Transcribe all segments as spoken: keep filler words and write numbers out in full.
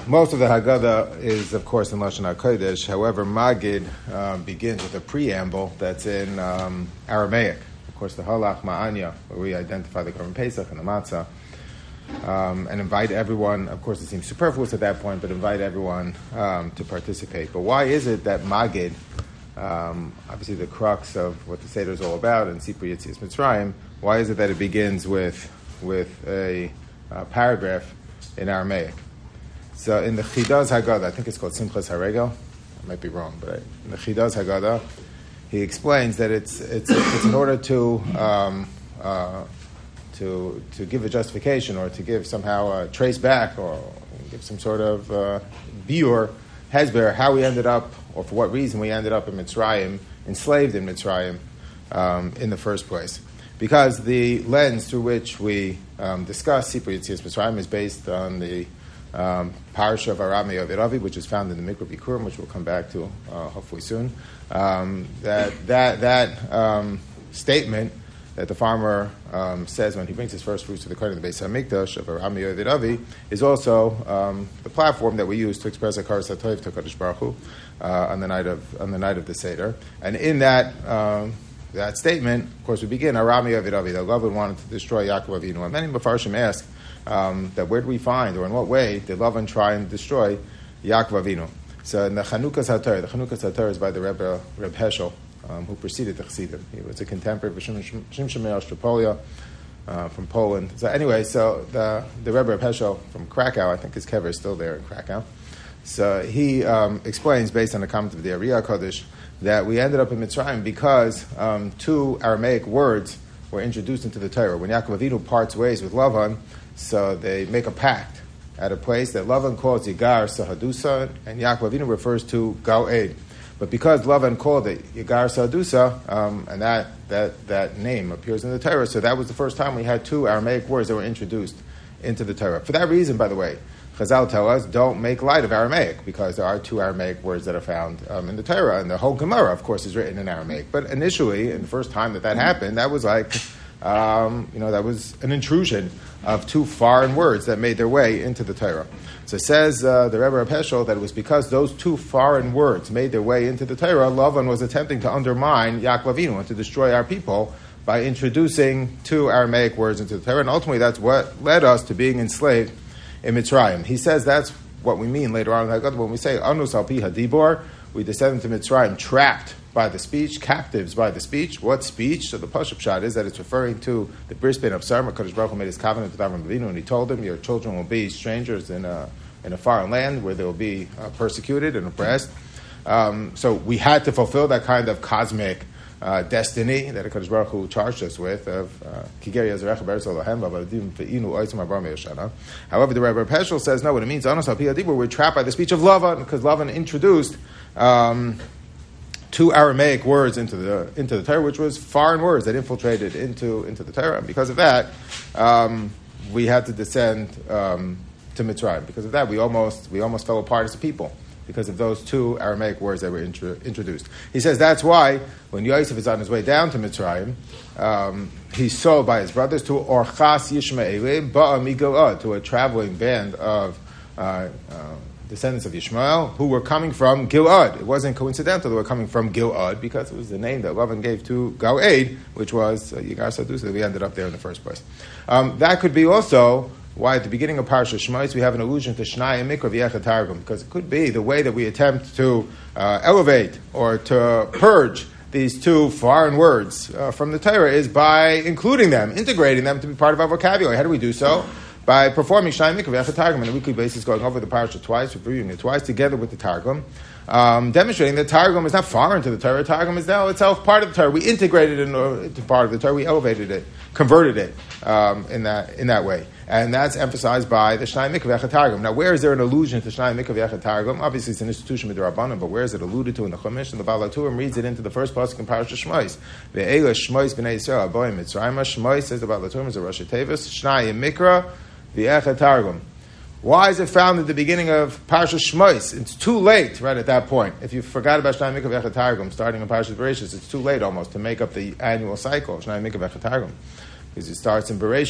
most of the Haggadah is, of course, in Lashon HaKodesh. However, Magid um, begins with a preamble that's in um, Aramaic. Of course, the Halach Ma'anya, where we identify the Korban Pesach and the Matzah, um, and invite everyone. Of course, it seems superfluous at that point, but invite everyone um, to participate. But why is it that Magid, um, obviously the crux of what the Seder is all about, and Sipur Yetzias Mitzrayim, why is it that it begins with with a uh, paragraph in Aramaic? So in the Chidaz Haggadah, I think it's called Simchas Haregel. I might be wrong, but in the Chidaz Haggadah, he explains that it's it's it's in order to um, uh, to to give a justification or to give somehow a trace back or give some sort of uh, biur, hesber, how we ended up or for what reason we ended up in Mitzrayim, enslaved in Mitzrayim um, in the first place. Because the lens through which we um, discuss Sipur Yetzias Mitzrayim is based on the Um, Parasha of Arami Ovid Avi, which is found in the Mikra Bikurim, which we'll come back to uh, hopefully soon. Um, that that that um, statement that the farmer um, says when he brings his first fruits to the Kohen of the Beis Hamikdash of Arami Ovid Avi is also um, the platform that we use to express a Karas HaTov to Kadosh Baruch Hu uh, on the night of on the night of the Seder. And in that um, that statement, of course, we begin Arami Ovid Avi. That Lavan wanted to destroy Yaakov Avinu, and many Mefarshim ask. Um, that where do we find, or in what way did Lavan try and destroy Yaakov Avinu? So in the Chanukas HaTorah, the Chanukas HaTorah is by the Rebbe, Reb Heschel, um, who preceded the Chassidim. He was a contemporary of Shimshon Shmeir Stropolia uh, from Poland. So anyway, so the, the Rebbe Reb Heschel from Krakow, I think his kever is still there in Krakow. So he um, explains, based on the comment of the Ariyah Kodesh, that we ended up in Mitzrayim because um, two Aramaic words were introduced into the Torah. When Yaakov Avinu parts ways with Lavan, so they make a pact at a place that Lavan calls Yigar Sahadusa, and Yaakov Avinu refers to Gal'ed. But because Lavan called it Yigar Sahadusa, um, and that, that, that name appears in the Torah, so that was the first time we had two Aramaic words that were introduced into the Torah. For that reason, by the way, Chazal tell us, don't make light of Aramaic, because there are two Aramaic words that are found um, in the Torah, and the whole Gemara, of course, is written in Aramaic. But initially, in the first time that that happened, that was like... Um, you know, that was an intrusion of two foreign words that made their way into the Torah. So it says uh, the Rebbe Reb Heschel that it was because those two foreign words made their way into the Torah, Lavan was attempting to undermine Yaakov Avinu and to destroy our people by introducing two Aramaic words into the Torah, and ultimately that's what led us to being enslaved in Mitzrayim. He says that's what we mean later on in Haggadah when we say, Anus al pi hadibor, we descended to Mitzrayim trapped by the speech, captives by the speech. What speech? So the Pashup Shad is that it's referring to the brisbane of Sarma. Kadosh Baruch Hu made his covenant with Avram Avinu, and he told him, your children will be strangers in a, in a foreign land where they will be uh, persecuted and oppressed. Um, so we had to fulfill that kind of cosmic uh, destiny that Kadosh Baruch Hu charged us with of Kiger Yazarecha Beretz Elohem V'Avadim Ve'inu Oitzim Abraham Yoshana. However, the Rebbe Heschel says no. What it means, Anos Al Pi Hadibur, we're trapped by the speech of Lavan because Lavan introduced Um, two Aramaic words into the into the Torah, which was foreign words that infiltrated into into the Torah, and because of that, um, we had to descend um, to Mitzrayim. Because of that, we almost we almost fell apart as a people because of those two Aramaic words that were intro- introduced. He says that's why when Yosef is on his way down to Mitzrayim, um, he's sold by his brothers to Orchas Yishmaelim Ba'a Migilad, to a traveling band of Uh, uh, descendants of Yishmael, who were coming from Gilad. It wasn't coincidental they were coming from Gilad because it was the name that Lavan gave to Gal'ed, which was uh, Yigar Sahadusa, that we ended up there in the first place. Um, that could be also why at the beginning of Parashat Shmos we have an allusion to Shnai and Mikra V'Yechad Targum, because it could be the way that we attempt to uh, elevate or to purge these two foreign words uh, from the Torah is by including them, integrating them to be part of our vocabulary. How do we do so? By performing Shnai Mikra V'Yechad Targum on a weekly basis, going over the parasha twice, reviewing it twice, together with the Targum, um, demonstrating that Targum is not foreign to the Torah. Targum is now itself part of the Torah. We integrated it into part of the Torah. We elevated it, converted it um, in that in that way. And that's emphasized by the Shnai Mikra V'Yechad Targum. Now, where is there an allusion to Shnai Mikra V'Yechad Targum? Obviously, it's an institution with the Rabbanim, but where is it alluded to in the Chumash? And the Baal HaTurim reads it into the first pasuk in Parashat Shmos. Ve'ela Shmos b'nei Yisrael aboim Mitzrayim. Shmos, says the Baal HaTurim, is a Rosh Tevis. Shnai Mikra V'Yechad Targum. Why is it found at the beginning of Parashat Shmos? It's too late right at that point. If you forgot about Shnai Mikra V'Yechad Targum starting in Parashat Bereshis, it's too late almost to make up the annual cycle of Shnai Mikra V'Yechad Targum because it starts in Bereshis.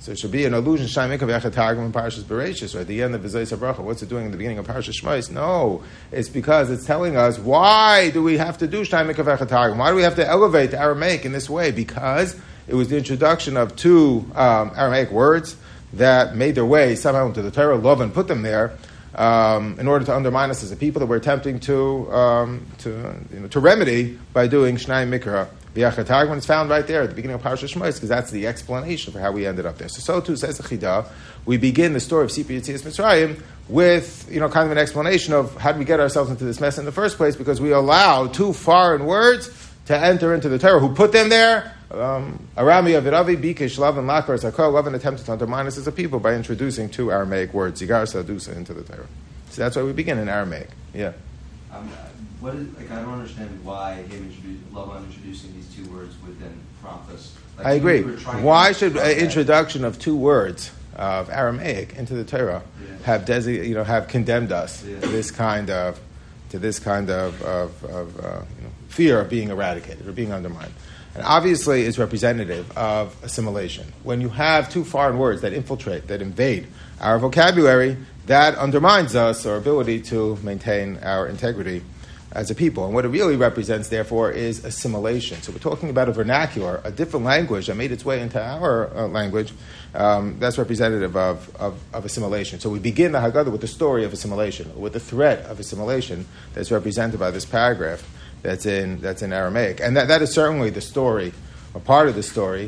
So it should be an allusion, Shnai Mikra V'Echad Targum in Parashas Bereishis, or at the end of V'Zayis HaBracha. What's it doing in the beginning of Parashas Shmos? No, it's because it's telling us, why do we have to do Shnai Mikra V'Echad Targum? Why do we have to elevate the Aramaic in this way? Because it was the introduction of two um, Aramaic words that made their way somehow into the Torah. Lavan put them there um, in order to undermine us as a people that we're attempting to um, to, you know, to remedy by doing Shnai Mikra V'Echad Targum. It's found right there at the beginning of Parashas Shmos, because that's the explanation for how we ended up there. So, so too says the Chidah. We begin the story of Sipur Yetzias Mitzrayim with, you know, kind of an explanation of how did we get ourselves into this mess in the first place, because we allowed two foreign words to enter into the Torah. Who put them there? Um, Arami Aviravi, Bikish, Lavan, Lakar, Zakar. Lavan attempted to undermine us as a people by introducing two Aramaic words, Zigar, Sadusa, into the Torah. So that's why we begin in Aramaic. Yeah. Um, what is, like, I don't understand why him introduce, Lavan introducing these two words would then prompt us. Like, I agree. Why should an introduction of two words of Aramaic into the Torah yeah. have desi- you know, have condemned us yeah. to this kind of to this kind of, of, of uh, you know, fear of being eradicated or being undermined? And obviously it's representative of assimilation. When you have two foreign words that infiltrate, that invade our vocabulary, that undermines us, our ability to maintain our integrity as a people. And what it really represents, therefore, is assimilation. So we're talking about a vernacular, a different language that made its way into our uh, language. Um, that's representative of, of, of assimilation. So we begin the Haggadah with the story of assimilation, or with the threat of assimilation that's represented by this paragraph that's in that's in Aramaic. And that, that is certainly the story, or part of the story,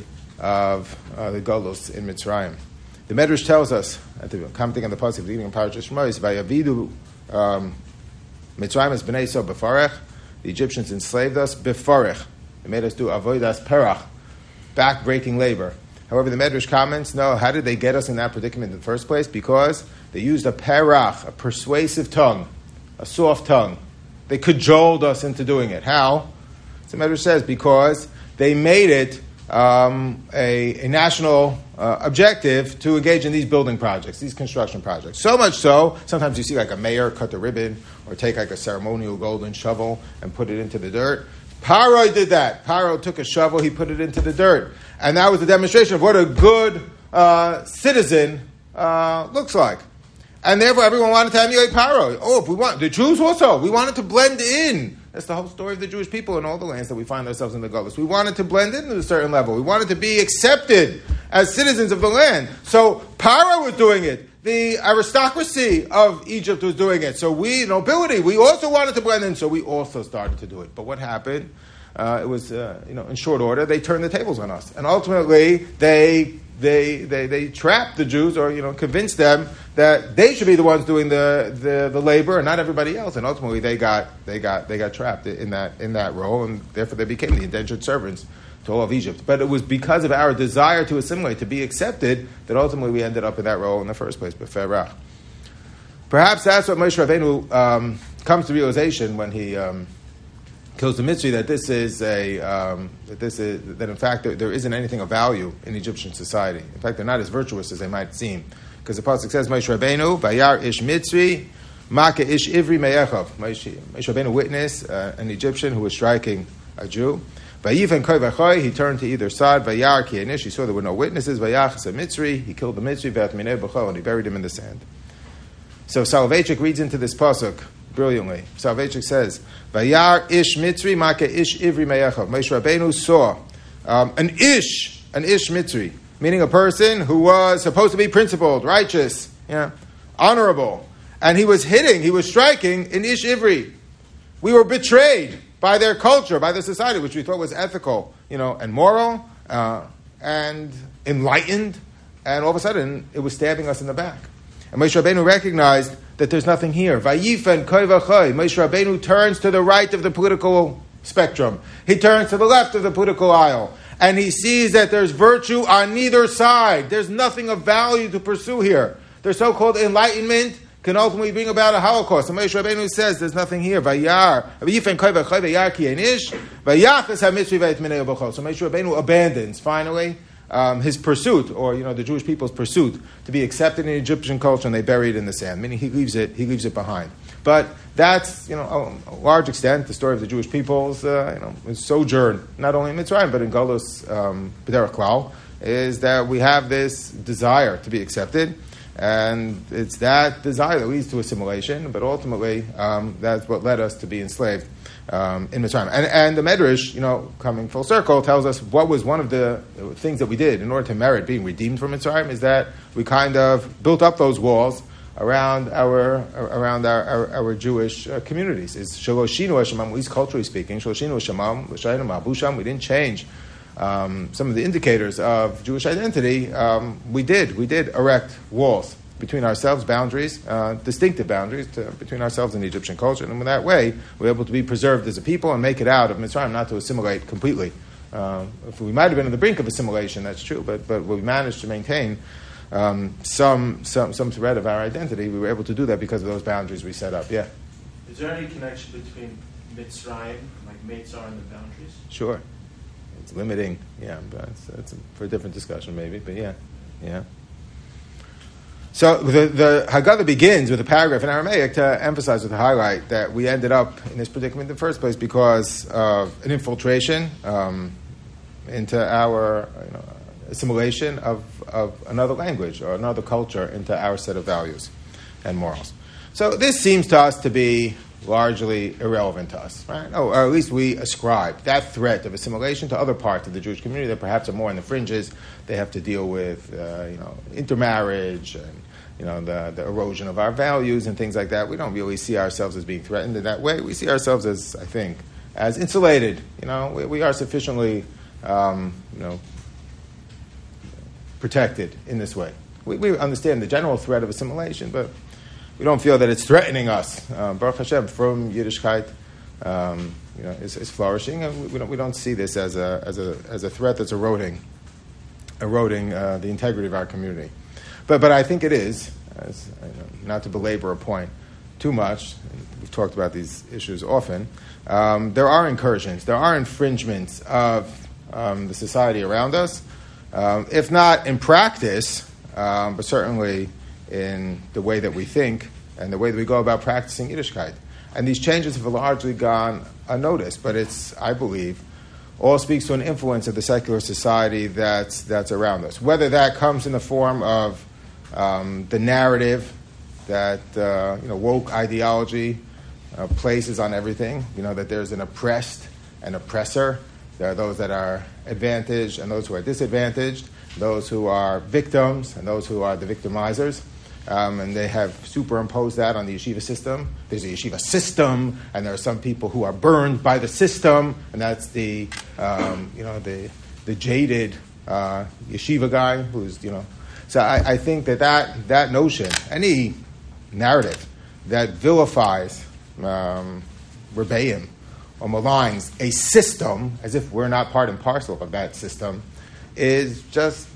of uh, the Golus in Mitzrayim. The Medrash tells us, at the commenting on the pasuk, beginning of Parashas Shmos, Vayavidu um, Mitzrayim is b'nei so b'farech. The Egyptians enslaved us b'farech. They made us do avodas perach, back-breaking labor. However, the Medrash comments, no, how did they get us in that predicament in the first place? Because they used a perach, a persuasive tongue, a soft tongue. They cajoled us into doing it. How? So the Medrash says, because they made it um, a, a national uh, objective to engage in these building projects, these construction projects. So much so, sometimes you see like a mayor cut the ribbon or take like a ceremonial golden shovel and put it into the dirt. Paro did that. Paro took a shovel, he put it into the dirt. And that was a demonstration of what a good uh, citizen uh, looks like. And therefore, everyone wanted to emulate Paro. Oh, if we want, the Jews also, we wanted to blend in. That's the whole story of the Jewish people in all the lands that we find ourselves in the Golus. We wanted to blend in to a certain level. We wanted to be accepted as citizens of the land. So Paro was doing it. The aristocracy of Egypt was doing it. So we, nobility, we also wanted to blend in. So we also started to do it. But what happened? Uh, it was, uh, you know, in short order, they turned the tables on us. And ultimately, they they they they trapped the Jews, or, you know, convinced them that they should be the ones doing the, the, the labor and not everybody else. And ultimately, they got they got they got trapped in that in that role, and therefore they became the indentured servants to all of Egypt. But it was because of our desire to assimilate, to be accepted, that ultimately we ended up in that role in the first place. Beferach. Perhaps that's what Moshe Rabbeinu um, comes to realization when he um, kills the Mitzri, that this is a um, that this is that in fact there, there isn't anything of value in Egyptian society. In fact, they're not as virtuous as they might seem, because the pasuk says, Moshe Rabbeinu Vayar ish Mitzri Maka ish Ivri Me'echav. Moshe Rabbeinu witnessed uh, an Egyptian who was striking a Jew. Vayifen Koi V'Choi, he turned to either side. Vayar Ki Enish, he saw there were no witnesses. Vayachas a Mitzri, he killed the Mitzri. V'at Minei B'Chol, and he buried him in the sand. So Soloveitchik reads into this pasuk brilliantly. Soloveitchik says, Vayar ish Mitzri, Maka ish Ivri Me'echav. Moshe Rabbeinu saw um, an ish, an ish Mitzri, meaning a person who was supposed to be principled, righteous, yeah, honorable. And he was hitting, he was striking an ish Ivri. We were betrayed by their culture, by their society, which we thought was ethical, you know, and moral, uh, and enlightened. And all of a sudden, it was stabbing us in the back. And Moshe Rabbeinu recognized that there's nothing here. Vayifen koi v'choi. Moshe Rabbeinu turns to the right of the political spectrum. He turns to the left of the political aisle. And he sees that there's virtue on neither side. There's nothing of value to pursue here. Their so-called enlightenment can ultimately bring about a Holocaust. And Moshe Rabbeinu says there's nothing here. Vayar. Vayifen koi v'choi v'yar ki enish. Vayachas ha-mitzri v'et minei b'chol. So Moshe Rabbeinu abandons, finally, Um, his pursuit, or, you know, the Jewish people's pursuit to be accepted in Egyptian culture, and they bury it in the sand. Meaning he leaves it, he leaves it behind. But that's, you know, a, a large extent the story of the Jewish people's, uh, you know, sojourn not only in Mitzrayim but in Golus um, B'derech Klal, is that we have this desire to be accepted, and it's that desire that leads to assimilation, but ultimately um, that's what led us to be enslaved um, in Mitzrayim. And, and the Medrash, you know, coming full circle, tells us what was one of the things that we did in order to merit being redeemed from Mitzrayim is that we kind of built up those walls around our around our, our, our Jewish uh, communities. It's Shaloshinu Hashemam, at least culturally speaking, Shaloshinu Hashemam, L'shayinu Ma'abusham, we didn't change um, some of the indicators of Jewish identity. Um, we did. We did erect walls between ourselves, boundaries, uh, distinctive boundaries to, between ourselves and the Egyptian culture. And in that way, we're able to be preserved as a people and make it out of Mitzrayim, not to assimilate completely. Uh, if we might have been on the brink of assimilation, that's true, but but we managed to maintain Um, some some some thread of our identity. We were able to do that because of those boundaries we set up. Yeah. Is there any connection between Mitzrayim, like Meitzar, and the boundaries? Sure. It's limiting. Yeah, but it's, it's for a different discussion maybe. But yeah, yeah. So the the Haggadah begins with a paragraph in Aramaic to emphasize, with a highlight, that we ended up in this predicament in the first place because of an infiltration um, into our, you know, assimilation of, of another language or another culture into our set of values and morals. So this seems to us to be largely irrelevant to us, right? Oh, or at least we ascribe that threat of assimilation to other parts of the Jewish community that perhaps are more in the fringes. They have to deal with, uh, you know, intermarriage and, you know, the, the erosion of our values and things like that. We don't really see ourselves as being threatened in that way. We see ourselves as, I think, as insulated. You know, we, we are sufficiently, um, you know, protected in this way. We, we understand the general threat of assimilation, but we don't feel that it's threatening us. Um, Baruch Hashem, from Yiddishkeit, um, you know, is, is flourishing, and we, we don't we don't see this as a as a as a threat that's eroding, eroding uh, the integrity of our community. But but I think it is, as, you know, not to belabor a point too much. We've talked about these issues often. Um, there are incursions, there are infringements of um, the society around us. Um, if not in practice, um, but certainly in the way that we think and the way that we go about practicing Yiddishkeit. And these changes have largely gone unnoticed, but it's, I believe, all speaks to an influence of the secular society that's that's around us. Whether that comes in the form of um, the narrative that uh, you know woke ideology uh, places on everything, you know, that there's an oppressed and oppressor. There are those that are advantaged and those who are disadvantaged, those who are victims and those who are the victimizers. Um, and they have superimposed that on the yeshiva system. There's a yeshiva system, and there are some people who are burned by the system, and that's the, um, you know, the the jaded uh, yeshiva guy who's, you know. So I, I think that, that that notion, any narrative that vilifies um, rebellion, or maligns a system as if we're not part and parcel of that system, is just,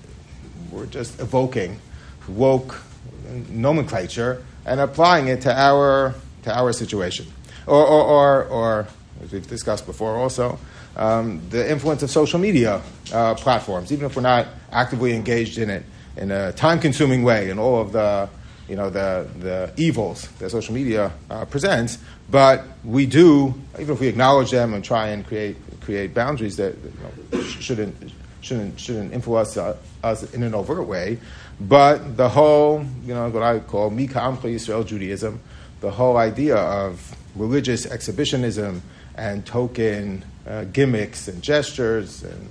we're just evoking woke nomenclature and applying it to our to our situation. Or, or, or, or as we've discussed before also, um, the influence of social media uh, platforms, even if we're not actively engaged in it in a time-consuming way, and all of the, you know, the, the evils that social media uh, presents, but we do, even if we acknowledge them and try and create create boundaries that, you know, shouldn't shouldn't shouldn't influence uh, us in an overt way, but the whole, you know, what I call Mika Amcha Yisrael Judaism, the whole idea of religious exhibitionism and token uh, gimmicks and gestures and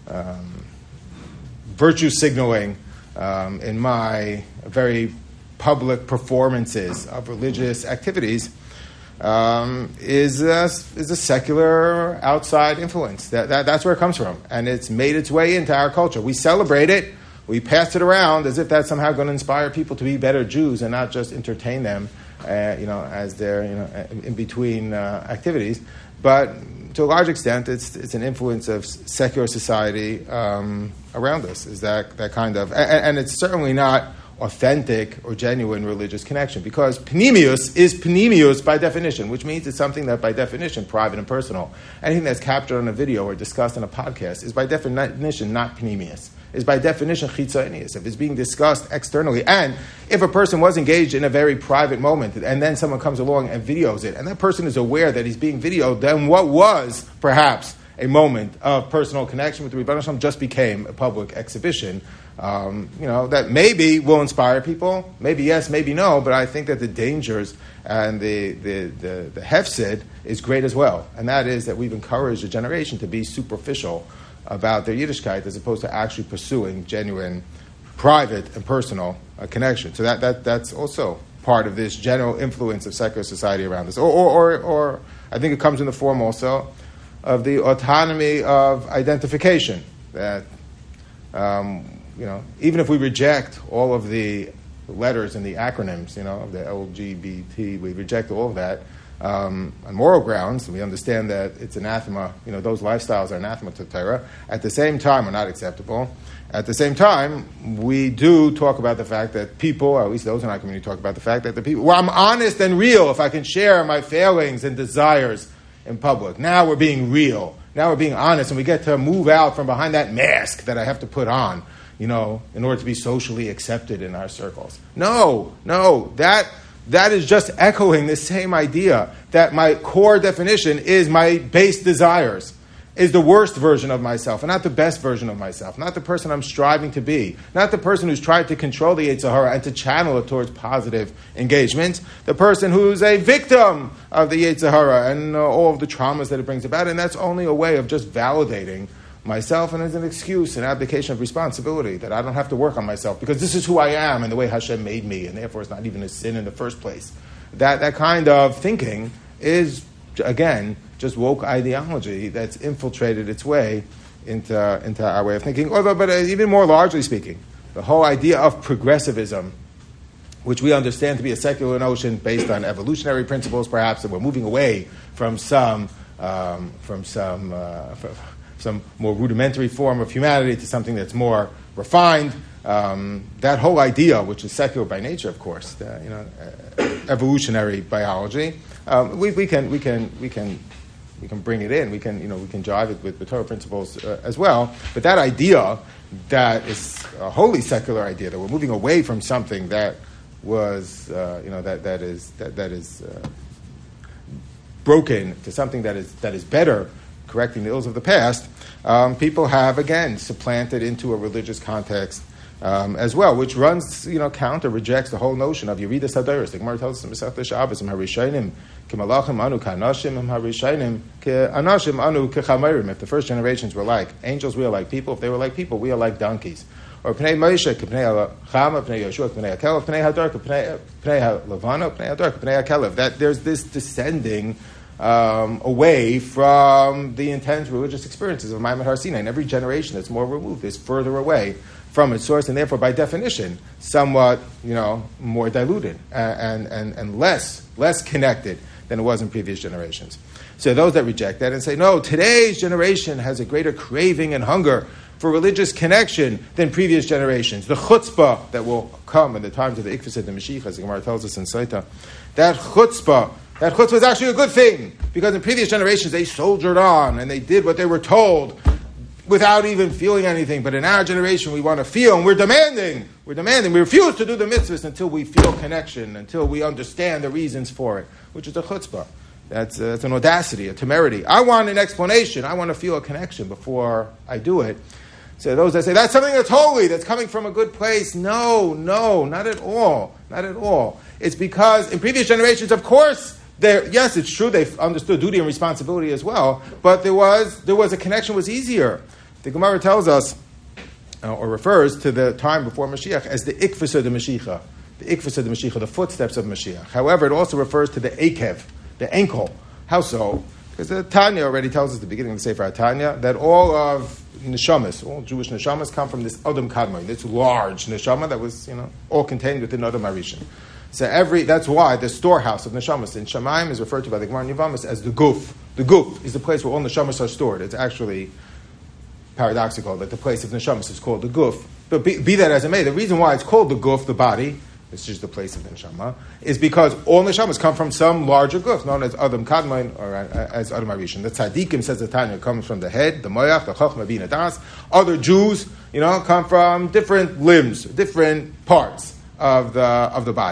um, virtue signaling um, in my very public performances of religious activities um, is a, is a secular outside influence. That, that that's where it comes from, and it's made its way into our culture. We celebrate it, we pass it around as if that's somehow going to inspire people to be better Jews and not just entertain them, uh, you know, as they're, you know, in between uh, activities. But to a large extent, it's it's an influence of secular society um, around us. Is that that kind of, and, and it's certainly not authentic or genuine religious connection, because panemius is panemius by definition, which means it's something that by definition private and personal. Anything that's captured on a video or discussed on a podcast is by definition not panemius, is by definition chitzonius, if it's being discussed externally. And if a person was engaged in a very private moment and then someone comes along and videos it, and that person is aware that he's being videoed, then what was perhaps a moment of personal connection with the Rebbeinu Shalom just became a public exhibition. Um, you know, that maybe will inspire people, maybe yes, maybe no, but I think that the dangers and the, the, the, the hefsid is great as well. And that is that we've encouraged a generation to be superficial about their Yiddishkeit as opposed to actually pursuing genuine, private, and personal uh, connection. So that, that that's also part of this general influence of secular society around us. Or, or, or, or I think it comes in the form also of the autonomy of identification. That, um, you know, even if we reject all of the letters and the acronyms, you know, of the L G B T, we reject all of that um, on moral grounds, and we understand that it's anathema, you know, those lifestyles are anathema to Torah. At the same time, are not acceptable. At the same time, we do talk about the fact that people, or at least those in our community, talk about the fact that the people, well, I'm honest and real if I can share my failings and desires in public. Now we're being real. Now we're being honest, and we get to move out from behind that mask that I have to put on, you know, in order to be socially accepted in our circles. No, no, that that is just echoing the same idea that my core definition is my base desires, is the worst version of myself, and not the best version of myself, not the person I'm striving to be, not the person who's tried to control the Yetzer Hara and to channel it towards positive engagement, the person who's a victim of the Yetzer Hara and uh, all of the traumas that it brings about, and that's only a way of just validating myself, and as an excuse, an abdication of responsibility, that I don't have to work on myself because this is who I am and the way Hashem made me, and therefore it's not even a sin in the first place. That that kind of thinking is, again, just woke ideology that's infiltrated its way into, into our way of thinking. Although, but even more largely speaking, the whole idea of progressivism, which we understand to be a secular notion based on evolutionary principles, perhaps, that we're moving away from some um, from some. Uh, from, some more rudimentary form of humanity to something that's more refined. Um, that whole idea, which is secular by nature, of course, the, you know, uh, evolutionary biology, um, we, we can we can we can we can bring it in. We can you know we can drive it with the Torah principles uh, as well. But that idea, that is a wholly secular idea, that we're moving away from something that was uh, you know that that is that that is uh, broken to something that is that is better, correcting the ills of the past, um, people have, again, supplanted into a religious context um, as well, which runs, you know, counter, rejects the whole notion of Yeridas Hadoros. The Gemara tells us in Masechta Shabbos, Im Harishayim Kimalachim Anu Kanashim, Im Harishayim Anashim Anu Kechamerim. If the first generations were like angels, we are like people. If they were like people, we are like donkeys. Or Pnei Moshe, Pnei Chama, Pnei Yoshua, Pnei Akelev, Pnei Hadar, Pnei Levana, Pnei Hadar, Pnei Akelev. That there's this descending Um, away from the intense religious experiences of Maimon Har Sinai. And every generation that's more removed is further away from its source, and therefore, by definition, somewhat, you know, more diluted and, and, and less less connected than it was in previous generations. So those that reject that and say, no, today's generation has a greater craving and hunger for religious connection than previous generations. The chutzpah that will come in the times of the Ikvus and the Mashiach, as the Gemara tells us in Saita, that chutzpah, That chutzpah is actually a good thing, because in previous generations they soldiered on and they did what they were told without even feeling anything. But in our generation we want to feel, and we're demanding. We're demanding. We refuse to do the mitzvahs until we feel connection, until we understand the reasons for it, which is a chutzpah. That's, uh, that's an audacity, a temerity. I want an explanation. I want to feel a connection before I do it. So those that say, that's something that's holy, that's coming from a good place. No, no, not at all. Not at all. It's because in previous generations, of course, There, yes, it's true, they understood duty and responsibility as well, but there was there was a connection was easier. The Gemara tells us, uh, or refers to the time before Mashiach as the Ikvus of the Mashiach, the Ikvus of the Mashiach, the footsteps of Mashiach. However, it also refers to the Akev, the ankle. How so? Because the Tanya already tells us at the beginning of the Sefer Tanya that all of neshamas, all Jewish neshamas, come from this Adam Kadmon, this large neshama that was, you know, all contained within Adam Harishon. So every that's why the storehouse of neshamas in Shamayim is referred to by the Gemara in Yevamos as the guf. The guf is the place where all neshamas are stored. It's actually paradoxical that the place of neshamas is called the guf. But be, be that as it may, the reason why it's called the guf, the body, this is the place of the neshama, is because all neshamas come from some larger guf, known as Adam Kadmon or as Adam Harishon. The tzaddikim, says the Tanya, comes from the head, the moyach, the chochmah, bina das. Other Jews, you know, come from different limbs, different parts of the of the body.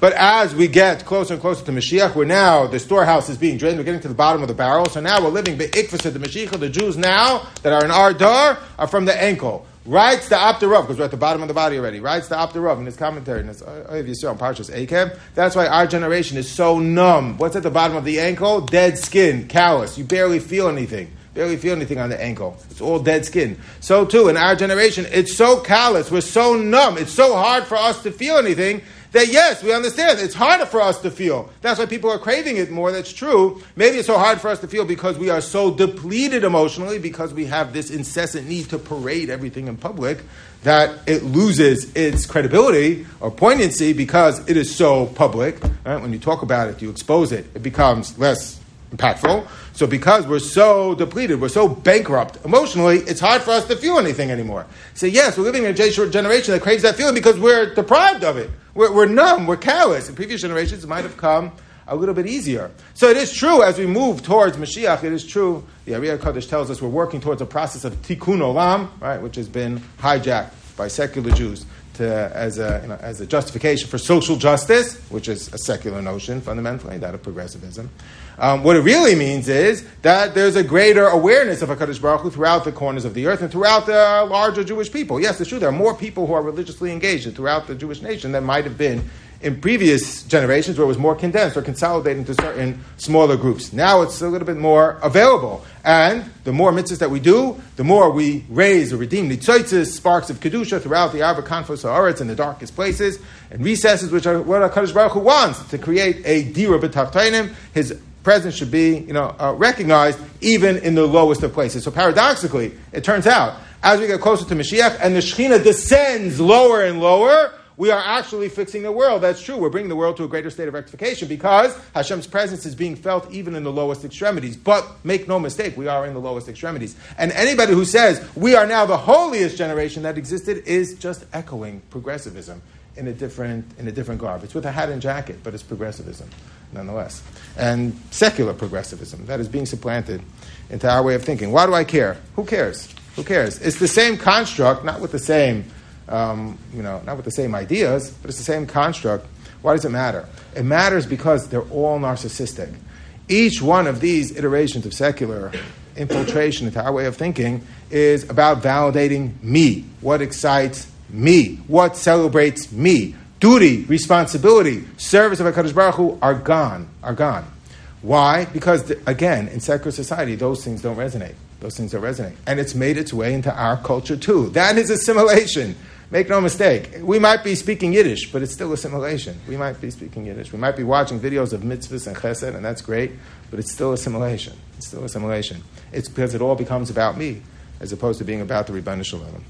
But as we get closer and closer to Mashiach, we're now, the storehouse is being drained, we're getting to the bottom of the barrel, so now we're living be'ikvus of the Mashiach. The Jews now that are in our door are from the ankle. Writes the Abderov, because we're at the bottom of the body already, writes the Abderov in his commentary, in his Ohev Yisrael, Parshas Eikev. That's why our generation is so numb. What's at the bottom of the ankle? Dead skin, callous. You barely feel anything. Barely feel anything on the ankle. It's all dead skin. So too, in our generation, it's so callous, we're so numb, it's so hard for us to feel anything, that yes, we understand, it's harder for us to feel. That's why people are craving it more, that's true. Maybe it's so hard for us to feel because we are so depleted emotionally, because we have this incessant need to parade everything in public, that it loses its credibility or poignancy because it is so public. Right? When you talk about it, you expose it, it becomes less impactful. So because we're so depleted, we're so bankrupt emotionally, it's hard for us to feel anything anymore. So yes, we're living in a generation that craves that feeling because we're deprived of it. We're, we're numb, we're callous. In previous generations, it might have come a little bit easier. So it is true, as we move towards Mashiach, it is true, the Ari HaKadosh tells us we're working towards a process of tikkun olam, right, which has been hijacked by secular Jews to, as, a, you know, as a justification for social justice, which is a secular notion, fundamentally, that of progressivism. Um, what it really means is that there's a greater awareness of HaKadosh Baruch Hu throughout the corners of the earth and throughout the larger Jewish people. Yes, it's true, there are more people who are religiously engaged throughout the Jewish nation than might have been in previous generations where it was more condensed or consolidated into certain smaller groups. Now it's a little bit more available. And the more mitzvahs that we do, the more we raise or redeem nitzotzes, sparks of Kedusha throughout the Arba Kanfos Haaretz in the darkest places and recesses, which are what HaKadosh Baruch Hu wants, to create a dira b'tachtainim. His presence should be, you know, uh, recognized even in the lowest of places. So paradoxically, it turns out, as we get closer to Mashiach and the Shekhinah descends lower and lower, we are actually fixing the world. That's true. We're bringing the world to a greater state of rectification because Hashem's presence is being felt even in the lowest extremities. But make no mistake, we are in the lowest extremities. And anybody who says we are now the holiest generation that existed is just echoing progressivism in a different in a different garb. It's with a hat and jacket, but it's progressivism nonetheless. And secular progressivism that is being supplanted into our way of thinking. Why do I care? Who cares? Who cares? It's the same construct, not with the same Um, you know, not with the same ideas, but it's the same construct. Why does it matter? It matters because they're all narcissistic. Each one of these iterations of secular infiltration into our way of thinking is about validating me, what excites me, what celebrates me. Duty, responsibility, service of HaKadosh Baruch Hu are gone, are gone. Why? Because, again, in secular society, those things don't resonate. Those things don't resonate. And it's made its way into our culture, too. That is assimilation. Make no mistake. We might be speaking Yiddish, but it's still assimilation. We might be speaking Yiddish. We might be watching videos of mitzvahs and chesed, and that's great, but it's still assimilation. It's still assimilation. It's because it all becomes about me, as opposed to being about the Rebbeinu Shalom.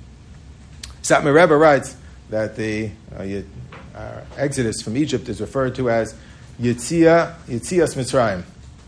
Satmar Rebbe writes that the uh, uh, exodus from Egypt is referred to as Yitzia, Yitzias Mitzrayim.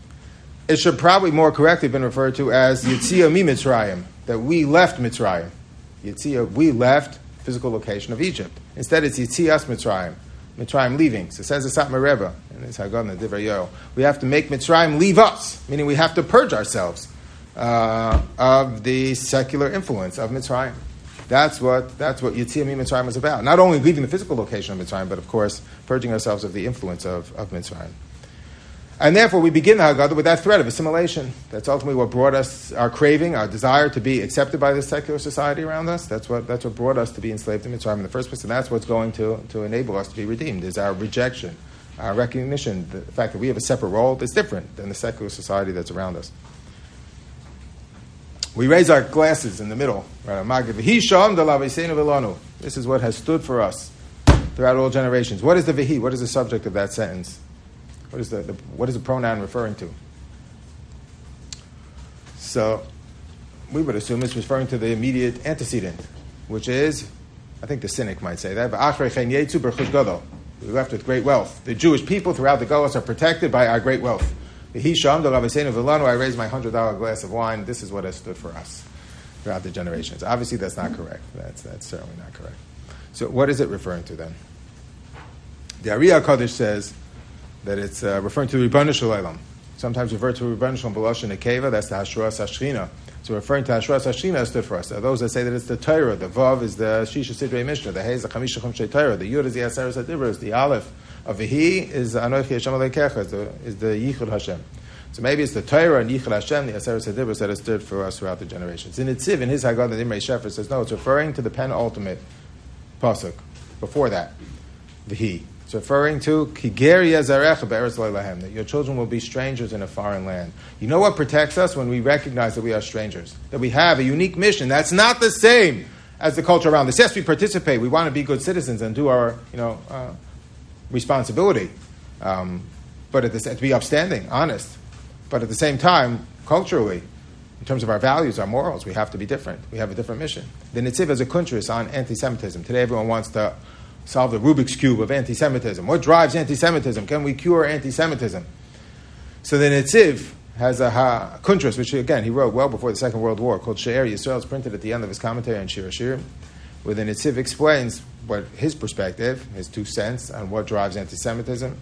It should probably more correctly have been referred to as Yitzia Mi Mitzrayim, that we left Mitzrayim. Yitzia, we left physical location of Egypt. Instead, it's Yitzias Mitzrayim, Mitzrayim leaving. So it says the Satmar Rebbe, and it's Hagan the Divrei Yoel. We have to make Mitzrayim leave us, meaning we have to purge ourselves uh, of the secular influence of Mitzrayim. That's what that's what Yitzia Mi Mitzrayim is about. Not only leaving the physical location of Mitzrayim, but of course purging ourselves of the influence of, of Mitzrayim. And therefore, we begin the Haggadah with that thread of assimilation. That's ultimately what brought us our craving, our desire to be accepted by this secular society around us. That's what that's what brought us to be enslaved in Mitzrayim in the first place, and that's what's going to, to enable us to be redeemed, is our rejection, our recognition, the fact that we have a separate role that's different than the secular society that's around us. We raise our glasses in the middle. This is what has stood for us throughout all generations. What is the Vihi? What is the subject of that sentence? What is the, the what is the pronoun referring to? So we would assume it's referring to the immediate antecedent, which is, I think the cynic might say that, we left with great wealth. The Jewish people throughout the Golos are protected by our great wealth. I raised my one hundred dollars glass of wine. This is what has stood for us throughout the generations. Obviously, that's not correct. That's, that's certainly not correct. So what is it referring to then? The Ari HaKadosh says that it's uh, referring to the Rebbeinu Shalom. Sometimes referred to Rebbeinu Shalom B'lashon Nekeva, that's the Hashras HaShechina. So referring to Hashras HaShechina stood for us. There are those that say that it's the Torah, the Vav is the Shisha Sidrei Mishnah, the Hey is the Chamisha Chumshei Torah, the Yud is the Aseres HaDibros, the Aleph of Vihi is Anochi Hashem Alekecha, is the, is the Yichud Hashem. So maybe it's the Torah and Yichud Hashem, the Aseret Sedibros that has stood for us throughout the generations. In Nitziv, in his Haggadah, the Imrei Shefer says, no, it's referring to the penultimate pasuk before that, Vihi. It's referring to Kigeri Yazarecha Be'eretz Lo Lahem, that your children will be strangers in a foreign land. You know what protects us? When we recognize that we are strangers, that we have a unique mission that's not the same as the culture around us. Yes, we participate. We want to be good citizens and do our, you know, uh, responsibility, um, but at the same, to be upstanding, honest. But at the same time, culturally, in terms of our values, our morals, we have to be different. We have a different mission. The Nitziv is a kuntris on anti-Semitism. Today, everyone wants to solve the Rubik's Cube of anti-Semitism. What drives anti-Semitism? Can we cure anti-Semitism? So the Nitziv has a ha- kuntris, which again he wrote well before the Second World War, called She'er Yisrael. It's printed at the end of his commentary on Shir HaShirim, where the Nitziv explains what his perspective, his two cents on what drives anti-Semitism.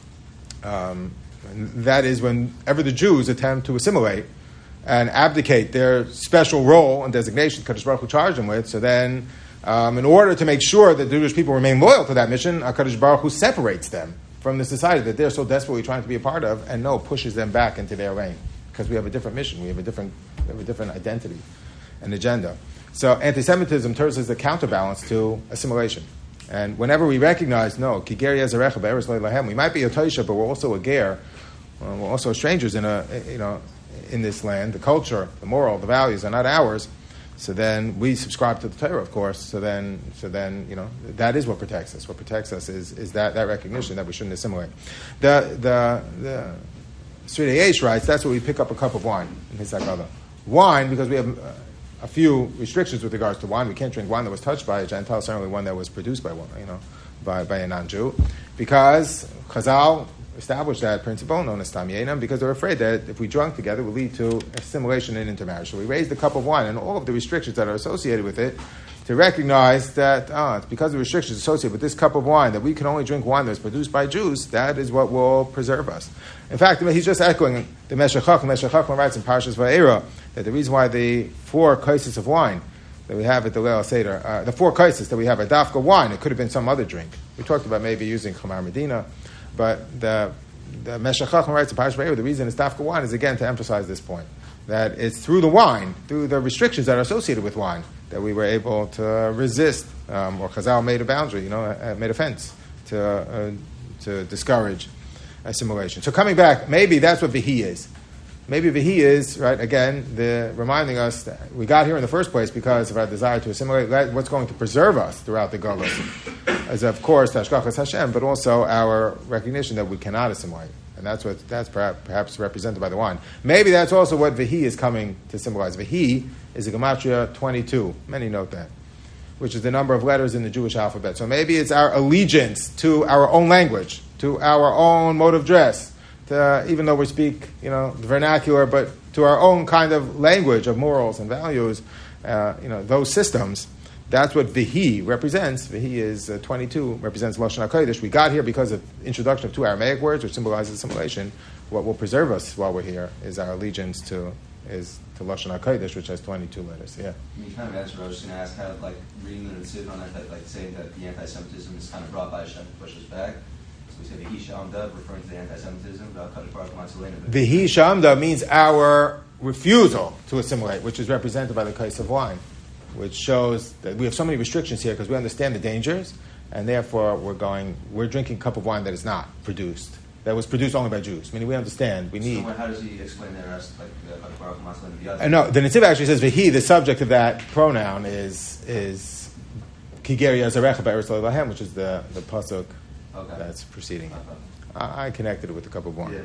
Um, and that is whenever the Jews attempt to assimilate and abdicate their special role and designation Kadosh Baruch Hu charged them with, so then um, in order to make sure that the Jewish people remain loyal to that mission, Kadosh Baruch Hu separates them from the society that they're so desperately trying to be a part of, and no, pushes them back into their lane, because we have a different mission, we have a different, we have a different identity and agenda. So anti-Semitism serves as a counterbalance to assimilation. And whenever we recognize, no, Kigeri Yazarecha Be'eretz Lo Lahem, we might be a Toisha, but we're also a Ger, uh, we're also strangers in a, you know, in this land. The culture, the moral, the values are not ours. So then we subscribe to the Torah, of course. So then, so then, you know, that is what protects us. What protects us is, is that, that recognition that we shouldn't assimilate. The the the Sridei Eish writes that's what we pick up a cup of wine in his Haggadah. Wine, because we have uh, a few restrictions with regards to wine. We can't drink wine that was touched by a Gentile, certainly one that was produced by one, you know, by by a non-Jew, because Chazal established that principle known as Stam Yeinam, because they're afraid that if we drunk together, it will lead to assimilation and intermarriage. So we raised the cup of wine and all of the restrictions that are associated with it to recognize that ah, it's because of the restrictions associated with this cup of wine that we can only drink wine that's produced by Jews. That is what will preserve us. In fact, he's just echoing the Meshech Chochmah. Meshech Chochmah writes in Parshas Va'era that the reason why the four kaisis of wine that we have at the Leil Seder, uh, the four kaisis that we have at Dafka wine, it could have been some other drink. We talked about maybe using Chamar Medina. But the, the Meshech Chochmah writes in Parshas Va'era, the reason it's Dafka wine is, again, to emphasize this point, that it's through the wine, through the restrictions that are associated with wine, that we were able to resist, um, or Chazal made a boundary, you know, uh, made a fence to, uh, to discourage assimilation. So coming back, maybe that's what Vihi is. Maybe Vihi is, right, again, the reminding us that we got here in the first place because of our desire to assimilate. What's going to preserve us throughout the Galus is, of course, Hashgachas Hashem, but also our recognition that we cannot assimilate. And that's what that's perhaps, perhaps represented by the wine. Maybe that's also what Vihi is coming to symbolize. Vihi is a Gematria twenty-two. Many note that, which is the number of letters in the Jewish alphabet. So maybe it's our allegiance to our own language, to our own mode of dress, to, even though we speak, you know, the vernacular, but to our own kind of language of morals and values, uh, you know, those systems. That's what Vihi represents. Vihi is uh, twenty-two, represents Lashon HaKodesh. We got here because of introduction of two Aramaic words, which symbolizes assimilation. What will preserve us while we're here is our allegiance to is to Lashon HaKodesh, which has twenty-two letters. Yeah. You kind of answered. I was just going to ask how, like, reading the Nitziv on that, like saying that the anti-Semitism is kind of brought by Hashem to push us back. So we say Vihi Shamda, referring to the anti-Semitism. Vihi Shamda means our refusal to assimilate, which is represented by the case of wine, which shows that we have so many restrictions here because we understand the dangers, and therefore we're going, we're drinking a cup of wine that is not produced, that was produced only by Jews. Meaning we understand, we need... So how does he explain the rest, like the uh, No, the Nitziv actually says, Vihi, the subject of that pronoun is is Kigeri Yazarecha Be'eretz Lo Lahem, which is the, the pasuk okay. that's preceding it. Okay. I, I connected it with the cup of wine. Yeah.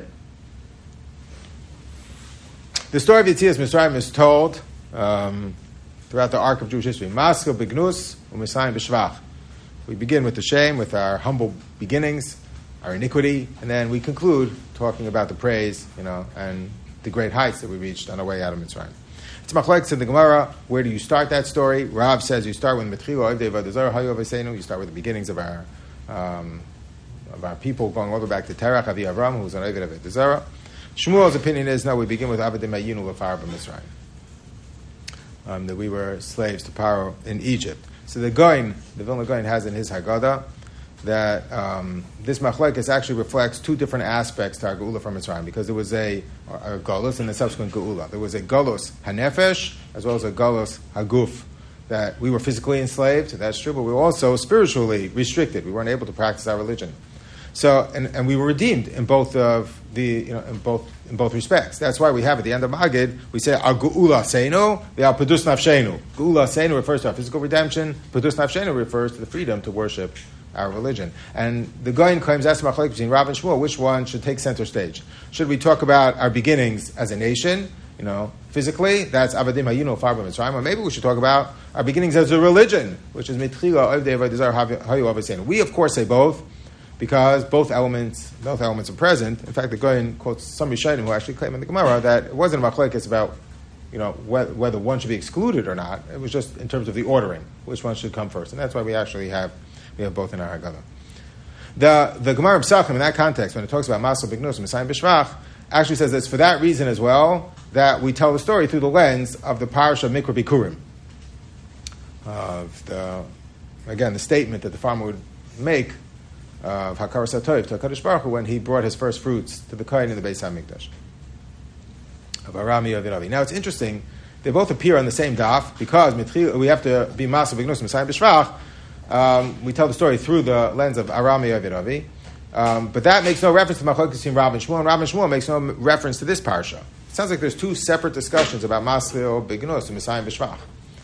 The story of Yetzias Mitzrayim is told... Um, throughout the arc of Jewish history. Maskil Bignus U'Misayim B'Shvach. We begin with the shame, with our humble beginnings, our iniquity, and then we conclude talking about the praise, you know, and the great heights that we reached on our way out of Mitzrayim. It's machlokes in the Gemara. Where do you start that story? Rav says you start with Mitchilo Avdei Vadazar Hayu Avesenu. You start with the beginnings of our um, of our people, going all the way back to Terach Avi Avram, who was an Aved of Avdei. Shmuel's opinion is no. We begin with Avadim Ayinu L'Far B'Mitzrayim. Um, that we were slaves to Paro in Egypt. So the Goin, the Vilna Goin has in his Haggadah that um, this machlekes actually reflects two different aspects to our geula from Mitzrayim, because there was a, a galus and a subsequent geula. There was a galus hanefesh as well as a galus haguf, that we were physically enslaved. That's true, but we were also spiritually restricted. We weren't able to practice our religion. So, and, and we were redeemed in both of the, you know, in both in both respects. That's why we have at the end of Magid, we say Al Geula Seinu, the Al Pedus Nafshenu. Geula Seinu refers to our physical redemption. Pedus Nafshenu refers to the freedom to worship our religion. And the Goyin claims that's the machlek between Rav and Shmuel. Which one should take center stage? Should we talk about our beginnings as a nation? You know, physically, that's Avadim Hayinu Farba Mitzrayim. Or maybe we should talk about our beginnings as a religion, which is Mitchila Ovdei Avodah Hayu Avosenu. We, of course, say both, because both elements, both elements are present. In fact, the Goyin quotes some Rishonim who actually claim in the Gemara that it wasn't a machlekes about, you know, whether, whether one should be excluded or not. It was just in terms of the ordering, which one should come first, and that's why we actually have we have both in our Haggadah. The the Gemara Pesachim in that context, when it talks about Masal Bignus and Messiah B'Shvach, actually says it's for that reason as well that we tell the story through the lens of the Parasha of Mikra Bikurim. Of the again the statement that the farmer would make of Hakaras HaTov to HaKadosh Baruch Hu when he brought his first fruits to the Kohen in the Beis HaMikdash of Arami Ovid Avi. Now it's interesting, they both appear on the same daf because we have to be Masal Bignus Messiah B'Shvach. Um, we tell the story through the lens of Arami Ovid Avi. Um, but that makes no reference to Machlokes between Rav and Shmuel, and Rav and Shmuel makes no reference to this parsha. It sounds like there's two separate discussions about Masal Bignus and Messiah B'Shvach.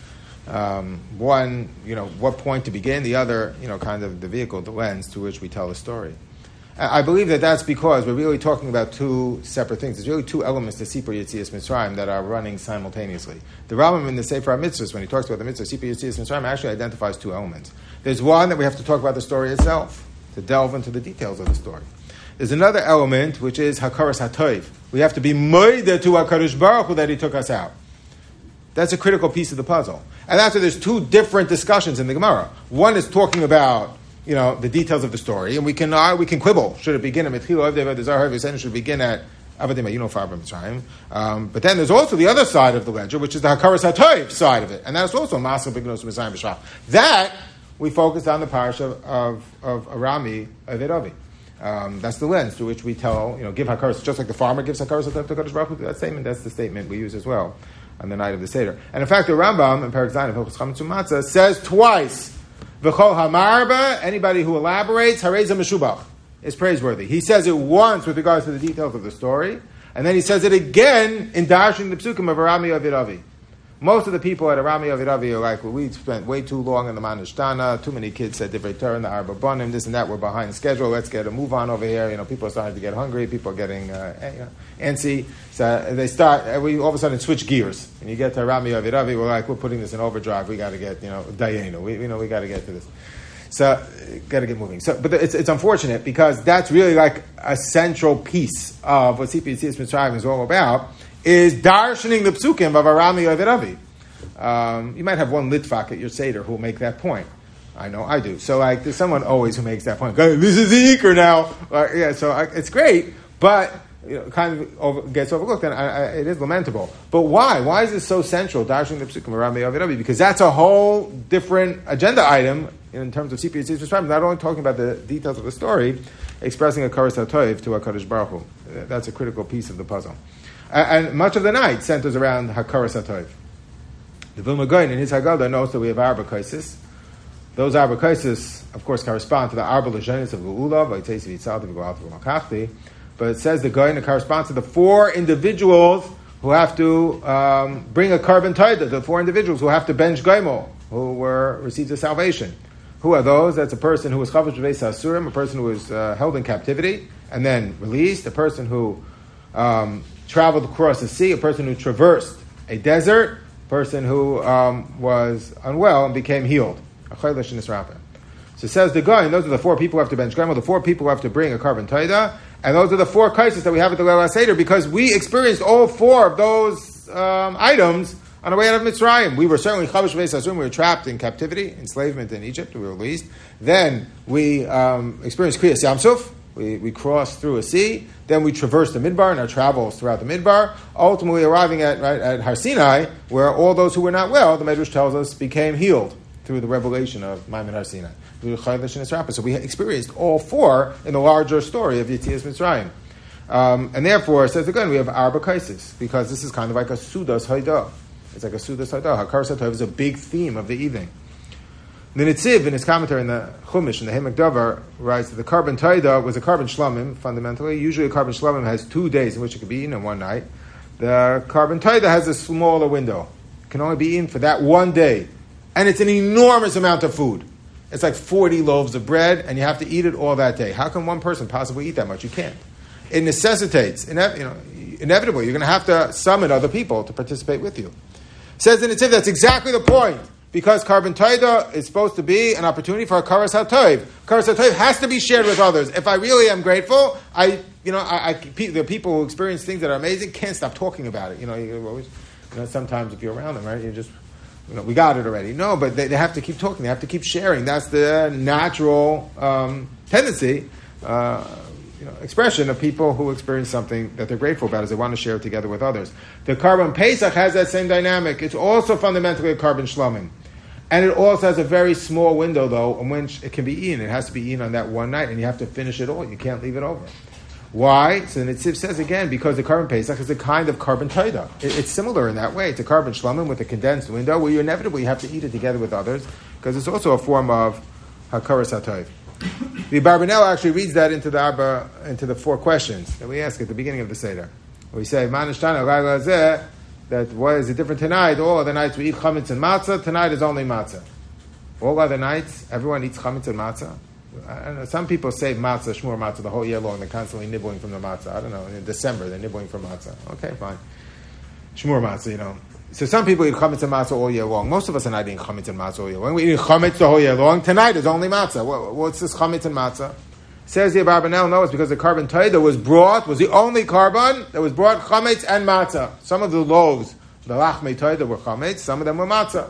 Um, one, you know, what point to begin, the other, you know, kind of the vehicle, the lens to which we tell the story. I believe that that's because we're really talking about two separate things. There's really two elements to Sipur Yetzias Mitzrayim that are running simultaneously. The Rambam in the Sefer HaMitzvahs, when he talks about the mitzvah Sipur Yetzias Mitzrayim, actually identifies two elements. There's one that we have to talk about the story itself, to delve into the details of the story. There's another element, which is Hakaras HaTov. We have to be moida to HaKadosh Baruch Hu that he took us out. That's a critical piece of the puzzle. And that's why there's two different discussions in the Gemara. One is talking about, you know, the details of the story, and we can uh, we can quibble. Should it begin at Mitchila Ovdei Avodah Zarah? Should it begin at Avadim Hayinu Farba Mitzrayim? Um, but then there's also the other side of the ledger, which is the Hakaras HaTov side of it, and that's also Masal Bignus Mitzrayim B'Shvach. That we focused on the parasha of of Arami Ovid Avi. Um, that's the lens through which we tell, you know, give Hakaras, just like the farmer gives Hakaras HaTov to Kadosh Baruch Hu. That statement, that's the statement we use as well on the night of the Seder. And in fact, the Rambam in Perek Zayin of Hilchos Chametz U'Matzah says twice, V'chol hamarba, anybody who elaborates, hareza meshubach, is praiseworthy. He says it once with regards to the details of the story, and then he says it again in Darshing the Psukim of Arami Ovid Avi. Most of the people at Arami Ovid Avi are like, well, we spent way too long in the Manishtana, too many kids said Divrei Torah in the Arba Banim, this and that, we're behind schedule, let's get a move on over here. You know, people are starting to get hungry, people are getting uh, you know, antsy. So they start, we all of a sudden switch gears. And you get to Arami Ovid Avi, we're like, we're putting this in overdrive, we got to get, you know, Dayenu, we, you know, we got to get to this. So, got to get moving. So, but it's it's unfortunate because that's really like a central piece of what Sipur Yetzias Mitzrayim is all about, is darshaning the psukim of Arami Ovid Avi. Um, you might have one litvak at your Seder who will make that point. I know I do. So, like, there's someone always who makes that point. This is the Iker now. Uh, yeah, so uh, it's great, but you know, kind of over, gets overlooked, and I, I, it is lamentable. But why? Why is this so central? Darshaning the psukim of Arami Ovid Avi, because that's a whole different agenda item in terms of Sipur Yetzias Mitzrayim. Not only talking about the details of the story, expressing a Hakaras HaTov to HaKadosh Baruch Hu. That's a critical piece of the puzzle. And, and much of the night centers around Hakaras HaTov. The Vilna Gaon in his Haggadah notes that we have Arba Kaisis. Those Arba Kaisis, of course, correspond to the Arba Lejenis of Geula, Vaytesi V'Tzalti V'Goalti V'Makachti. But it says the Gaon corresponds to the four individuals who have to um, bring a carbon taida, the four individuals who have to bench Gaimel, who were received the salvation. Who are those? That's a person who was Chavash B'Veis HaSurim, a person who was uh, held in captivity and then released, a person who um, traveled across the sea, a person who traversed a desert, person who um, was unwell and became healed. So it says the Gaon, those are the four people who have to bench Gomel, the four people who have to bring a carbon taida, and those are the four kaisis that we have at the Leil HaSeder, because we experienced all four of those um, items on the way out of Mitzrayim. We were certainly Chavash B'Veis HaSurim, we were trapped in captivity, enslavement in Egypt, we were released. Then we um, experienced Kriyas Yamsuf, we, we crossed through a sea. Then we traversed the Midbar in our travels throughout the Midbar, ultimately arriving at, right, at Har Sinai, where all those who were not well, the Medrash tells us, became healed. through the revelation of Maimon Har Sinai, through the Chaylesh and Esrapa. So we experienced all four in the larger story of Yetzias Mitzrayim. Um, and therefore, says again, we have Arba Kaisis, because this is kind of like a Sudas Haidah. It's like a Sudas Haidah. Hakaras HaTov is a big theme of the evening. The Nitziv, in his commentary in the Chumash, in the Himek Davar, writes that the carbon taida was a carbon shlamim, fundamentally. Usually a carbon shlamim has two days in which it can be eaten in one night. The carbon taida has a smaller window. It can only be eaten for that one day. And it's an enormous amount of food. It's like forty loaves of bread, and you have to eat it all that day. How can one person possibly eat that much? You can't. It necessitates, ine- you know, inevitably, you're going to have to summon other people to participate with you. Says in Nitziv, that's exactly the point. Because carbon taida is supposed to be an opportunity for a karas hatov. Karas hatov has to be shared with others. If I really am grateful, I, you know, I, I, the people who experience things that are amazing can't stop talking about it. You know, you always, you know, sometimes if you're around them, right, you just, you know, we got it already. No, but they, they have to keep talking. They have to keep sharing. That's the natural um, tendency, uh, you know, expression of people who experience something that they're grateful about, is they want to share it together with others. The carbon Pesach has that same dynamic. It's also fundamentally a carbon shlomim. And it also has a very small window, though, in which it can be eaten. It has to be eaten on that one night, and you have to finish it all. You can't leave it over. Why? So the Nitziv says again, because the carbon Pesach is a kind of carbon taida. It, it's similar in that way. It's a carbon shlamim with a condensed window where you inevitably have to eat it together with others, because it's also a form of hakaras hatov. The Barbanel actually reads that into the Arba, into the four questions that we ask at the beginning of the Seder. We say, Manishtana Ragla Zeh, that why is it different tonight? All other nights we eat chametz and matzah. Tonight is only matzah. All other nights, everyone eats chametz and matzah. I don't know, some people say matzah, shmur matzah, the whole year long. They're constantly nibbling from the matzah. I don't know. In December, they're nibbling from matzah. Okay, fine. Shmur matzah, you know. So some people eat chametz and matzah all year long. Most of us are not eating chametz and matzah all year long. We eat chametz the whole year long. Tonight is only matzah. What, what's this chametz and matzah? Says the Abarbanel, no, it's because the carbon taida was brought, was the only carbon that was brought chametz and matzah. Some of the loaves, the lachmei taida, were chametz, some of them were matzah.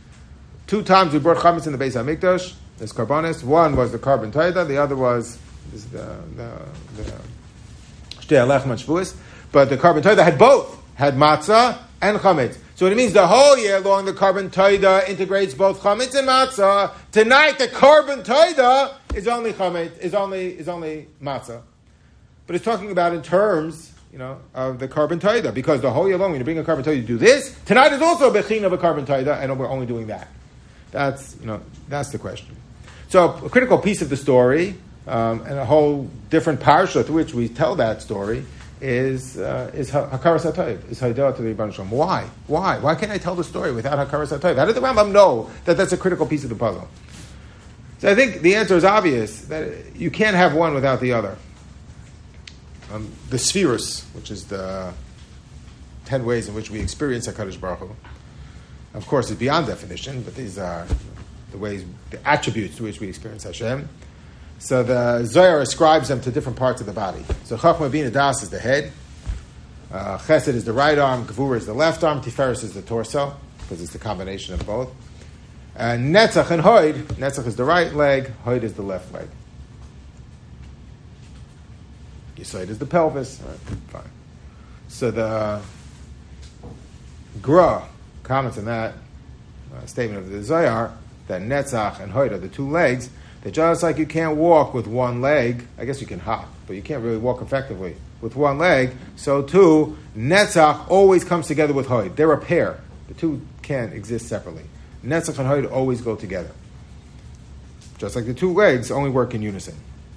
Two times we brought chametz in the Beis HaMikdash. There's carbonis. One was the carbon taida, the other was the the the shtei alechem and shvuos. But the carbon taida had both, had matzah and chametz. So it means the whole year long the carbon taida integrates both chametz and matzah. Tonight the carbon taida is only chametz, is only is only matzah. But it's talking about in terms, you know, of the carbon taida, because the whole year long when you bring a carbon taida, you do this. Tonight is also a bechin of a carbon taida, and we're only doing that. That's you know that's the question. So a critical piece of the story, um, and a whole different parsha to which we tell that story, is uh, is hakaras hatov, is haidah to the Rebbeinu Shalom. Why? Why? Why can't I tell the story without hakaras hatov? How did the Rambam know that that's a critical piece of the puzzle? So I think the answer is obvious, that you can't have one without the other. Um, the spheres, which is the ten ways in which we experience HaKadosh Baruch Hu, of course, is beyond definition, but these are the ways, the attributes to which we experience Hashem. So the Zohar ascribes them to different parts of the body. So Chachma Bina Das is the head, uh, Chesed is the right arm, Gevura is the left arm, Tiferes is the torso, because it's the combination of both. And Netzach and Hoid, Netzach is the right leg, Hoid is the left leg. Yesod is the pelvis. Right, fine. So the Gra comments on that uh, statement of the Zohar, that Netzach and Hoid are the two legs, that just like you can't walk with one leg, I guess you can hop, but you can't really walk effectively with one leg, so too, Netzach always comes together with Hoid. They're a pair. The two can't exist separately. Netzach and Hoid always go together. Just like the two legs only work in unison.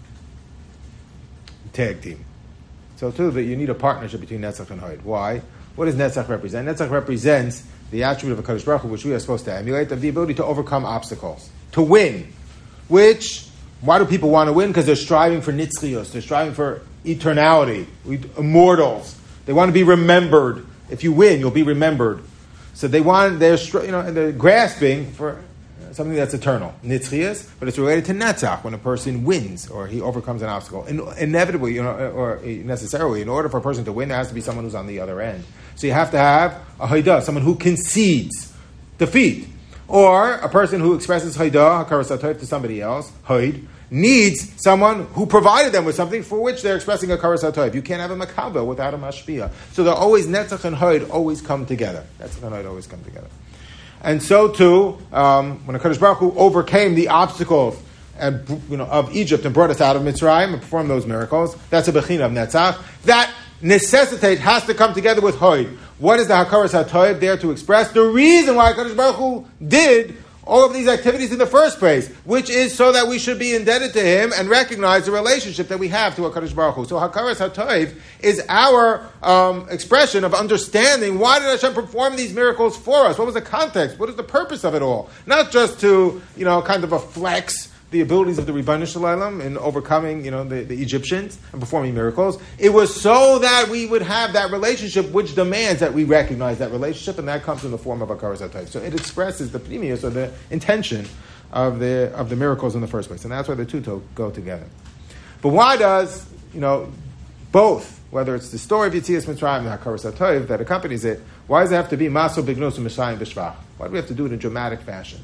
Tag team. So too, that you need a partnership between Netzach and Hoid. Why? What does Netzach represent? Netzach represents the attribute of HaKadosh Baruch Hu, which we are supposed to emulate, of the ability to overcome obstacles, to win. Which, why do people want to win? Because they're striving for nitzchios, they're striving for eternality, immortals. They want to be remembered. If you win, you'll be remembered. So they want, they're, you know, they're grasping for something that's eternal, nitzchios, but it's related to netzach, when a person wins or he overcomes an obstacle. And inevitably, you know, or necessarily, in order for a person to win, there has to be someone who's on the other end. So you have to have a haidah, someone who concedes defeat. Or a person who expresses haidah, hakaras hatov, to somebody else, haid, needs someone who provided them with something for which they're expressing a hakaras hatov. You can't have a makabel without a mashpia. So they're always netzach and haid always come together. Netzach and haid always come together. And so too, um, when HaKadosh Baruch Hu overcame the obstacles and, you know, of Egypt and brought us out of Mitzrayim and performed those miracles, that's a Bechina of Netzach. That necessitate has to come together with Hoyd. What is the Hakaras HaToiv there to express? The reason why HaKadosh Baruch Hu did all of these activities in the first place, which is so that we should be indebted to Him and recognize the relationship that we have to HaKadosh Baruch Hu. So Hakaras HaToiv is our um, expression of understanding why did Hashem perform these miracles for us? What was the context? What is the purpose of it all? Not just to, you know, kind of a flex the abilities of the Ribono Shel Olam in overcoming, you know, the, the Egyptians and performing miracles. It was so that we would have that relationship, which demands that we recognize that relationship, and that comes in the form of Hakaras HaToiv. So it expresses the pnimius, or the intention of the of the miracles in the first place, and that's why the two to go together. But why does, you know, both, whether it's the story of Yetzias Mitzrayim and Hakaras HaToiv that accompanies it, why does it have to be Maso Bignos and Mishayim B'Shvach? Why do we have to do it in a dramatic fashion?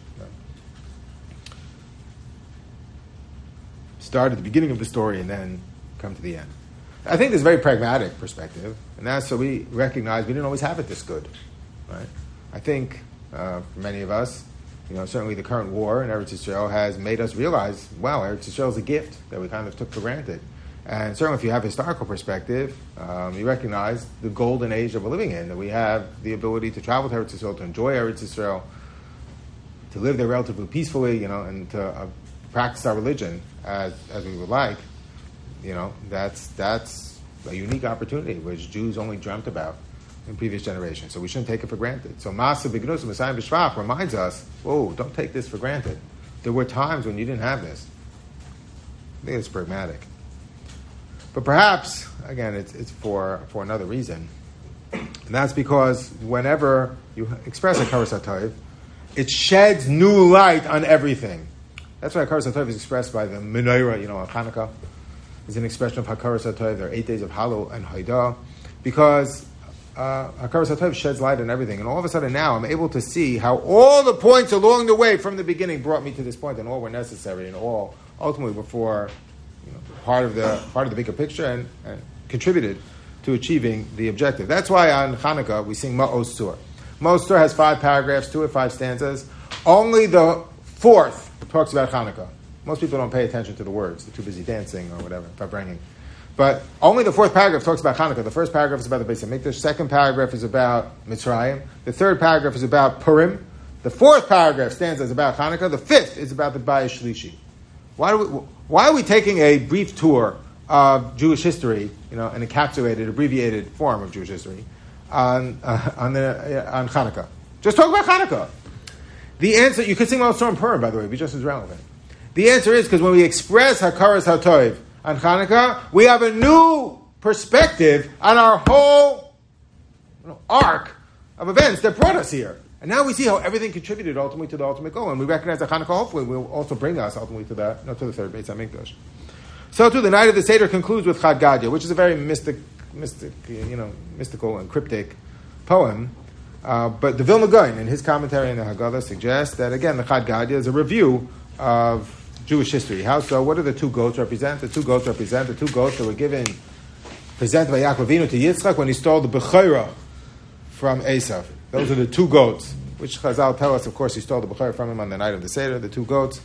Start at the beginning of the story and then come to the end. I think there's a very pragmatic perspective, and that's so we recognize we didn't always have it this good, right? I think uh, for many of us, you know, certainly the current war in Eretz Yisrael has made us realize, wow, Eretz Yisrael is a gift that we kind of took for granted. And certainly if you have a historical perspective, um, you recognize the golden age that we're living in, that we have the ability to travel to Eretz Yisrael, to enjoy Eretz Yisrael, to live there relatively peacefully, you know, and to uh, practice our religion as as we would like. You know, that's that's a unique opportunity which Jews only dreamt about in previous generations. So we shouldn't take it for granted. So Masa B'Gnus Messiah B'Shvach reminds us, whoa, don't take this for granted. There were times when you didn't have this. I think it's pragmatic. But perhaps, again, it's it's for, for another reason. And that's because whenever you express Hakaras HaToiv, it sheds new light on everything. That's why Hakaras HaToiv is expressed by the menorah, you know, on Hanukkah. It's an expression of Hakaras HaToiv. There are eight days of Hallow and Haidah. Because uh, Hakaras HaToiv sheds light on everything. And all of a sudden now I'm able to see how all the points along the way from the beginning brought me to this point, and all were necessary, and all ultimately were for, you know, part of the part of the bigger picture, and, and contributed to achieving the objective. That's why on Hanukkah we sing Ma'os Tzur. Ma'os Tzur has five paragraphs to it, five stanzas. Only the fourth talks about Hanukkah. Most people don't pay attention to the words. They're too busy dancing or whatever, bringing. But only the fourth paragraph talks about Hanukkah. The first paragraph is about the Beis HaMikdash. The second paragraph is about Mitzrayim. The third paragraph is about Purim. The fourth paragraph stanza is about Hanukkah. The fifth is about the Bayis Shlishi. Why, do we, why are we taking a brief tour of Jewish history, you know, an encapsulated, abbreviated form of Jewish history, on uh, on, the, uh, on Hanukkah? Just talk about Hanukkah. The answer, you could sing Ma'os Tzur and Purim, by the way, it'd be just as relevant. The answer is because when we express Hakaras HaToiv on Hanukkah, we have a new perspective on our whole, you know, arc of events that brought us here. And now we see how everything contributed ultimately to the ultimate goal. And we recognize that Hanukkah hopefully will also bring us ultimately to the, no, to the third Beis HaMikdash. So too, the night of the Seder concludes with Chad Gadya, which is a very mystic, mystic, you know, mystical and cryptic poem. Uh, but the Vilna Gaon, in his commentary on the Haggadah, suggests that, again, the Chad Gadya is a review of Jewish history. How so? What do the two goats represent? The two goats represent the two goats that were given, presented by Yaakov Avinu to Yitzchak when he stole the Bechorah from Esav. Those are the two goats, which Chazal tell us, of course, he stole the Bechorah from him on the night of the Seder, the two goats.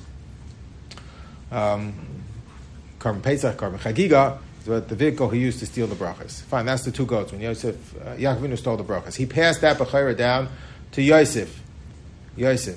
Um, Karban Pesach, Karban Chagiga, but the vehicle he used to steal the brachas. Fine, that's the two goats. When Yosef, uh, Yaakov Avinu stole the brachas, he passed that bechorah down to Yosef. Yosef.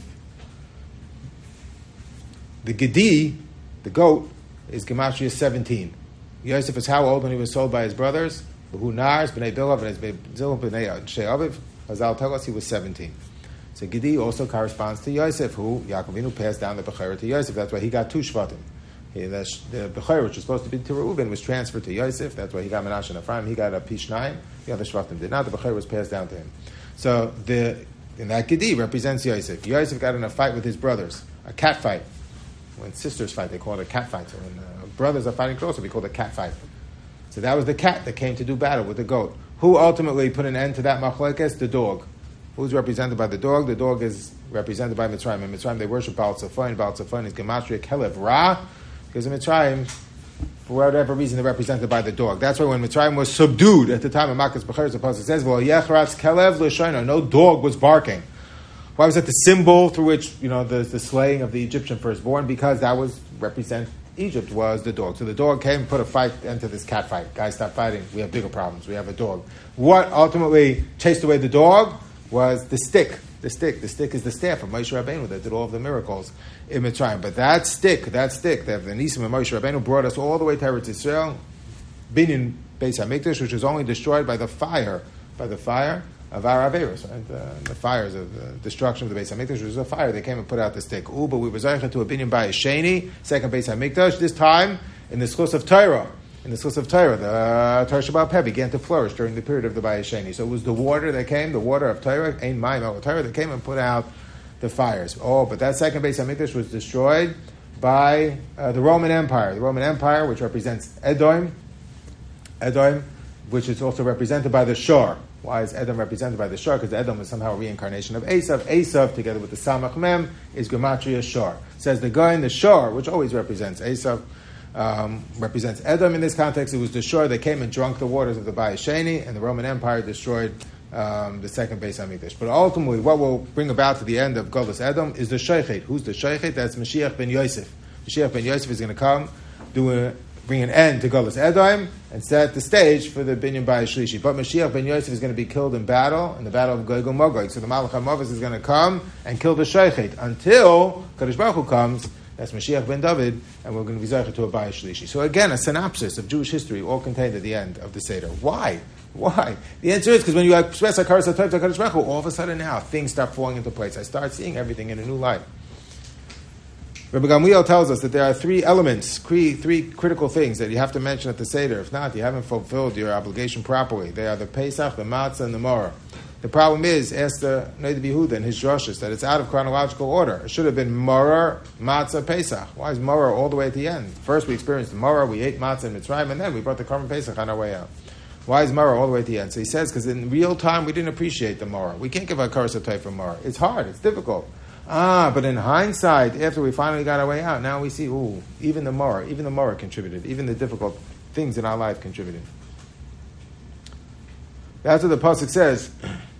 The Gedi, the goat, is Gematria seventeen. Yosef is how old when he was sold by his brothers? Behu Nars, Bnei Bilav, and Zil, Bnei Shei Aviv. Hazal tell us he was seventeen. So Gedi also corresponds to Yosef, who Yaakov Avinu passed down the bechorah to Yosef. That's why he got two shvatim. The, the Bechorah, which was supposed to be to Reuben, was transferred to Yosef. That's why he got Menashe and Ephraim. He got a Pishnayim. The other Shvatim did not. The Bechorah was passed down to him. So the in that Gedi represents Yosef. Yosef got in a fight with his brothers, a cat fight. When sisters fight, they call it a cat fight. So when uh, brothers are fighting closer, we call it a cat fight. So that was the cat that came to do battle with the goat. Who ultimately put an end to that machlekes? The dog. Who's represented by the dog? The dog is represented by Mitzrayim. In Mitzrayim, they worship Baal Tzafon. Baal Tzafon is Gematria Kelev Ra. Because in Mitzrayim, for whatever reason, they're represented by the dog. That's why when Mitzrayim was subdued at the time of Makas Bechorah, the Pasuk says, "Well, Yechratz Kelev L'Shono," no dog was barking. Why was that the symbol through which, you know, the, the slaying of the Egyptian firstborn? Because that was represent Egypt was the dog. So the dog came and put a fight into this cat fight. Guys, stop fighting. We have bigger problems. We have a dog. What ultimately chased away the dog was the stick. The stick. The stick is the staff of Moshe Rabbeinu that did all of the miracles in Mitzrayim. But that stick, that stick, that the Nisim of Moshe Rabbeinu brought us all the way to Eretz Yisrael, Binyan Beis HaMikdash, which was only destroyed by the fire, by the fire of our Averos, right? The, the fires of the destruction of the Beis HaMikdash, which was a fire. They came and put out the stick. Ooh, but we were zeicha to a Binyan Bayis Sheni, second Beis HaMikdash, this time in the Schus of Torah. In the Schus of Torah, the uh, Torah Shabbat Peh began to flourish during the period of the Bayis Sheni. So it was the water that came, the water of Torah, Ein Mayim El Torah, that came and put out the fires. Oh, but that second Beis HaMikdash was destroyed by uh, the Roman Empire. The Roman Empire, which represents Edom, Edom, which is also represented by the Shor. Why is Edom represented by the Shor? Because Edom is somehow a reincarnation of Esav. Esav, together with the Samach Mem, is Gematria Shor. Says the guy in the Shor, which always represents Esav, um, represents Edom in this context. It was the Shor that came and drunk the waters of the Bayis Sheni, and the Roman Empire destroyed um, the second Beis HaMikdash. But ultimately, what will bring about to the end of Golus Edom is the Sheichet. Who's the Sheichet? That's Mashiach ben Yosef. Mashiach ben Yosef is going to come, do a bring an end to Golus Edom, and set the stage for the Binyan Bayis Shlishi. But Mashiach ben Yosef is going to be killed in battle, in the battle of Gog and Magog. So the Malach HaMavos is going to come and kill the Sheichet until Kadosh Baruch Hu comes. That's Mashiach ben David, and we're going to be zeicha to a Bayis Shlishi. So again, a synopsis of Jewish history, all contained at the end of the Seder. Why? Why? The answer is because when you express HaKaras HaTov to Kadosh Baruch Hu, all of a sudden now things start falling into place. I start seeing everything in a new light. Rabbi Gamliel tells us that there are three elements, three, three critical things that you have to mention at the Seder. If not, you haven't fulfilled your obligation properly. They are the Pesach, the Matzah, and the Morah. The problem is, ask the Noda B'Yehuda and his drushes, that it's out of chronological order. It should have been Morah, Matzah, Pesach. Why is Morah all the way at the end? First we experienced the Morah, we ate Matzah in Mitzrayim, and then we brought the Korban Pesach on our way out. Why is Morah all the way at the end? So he says, because in real time we didn't appreciate the Morah. We can't give a Karas HaTov for Morah. It's hard, it's difficult. Ah, but in hindsight, after we finally got our way out, now we see, ooh, even the Morah, even the Morah contributed. Even the difficult things in our life contributed. That's what the Pasuk says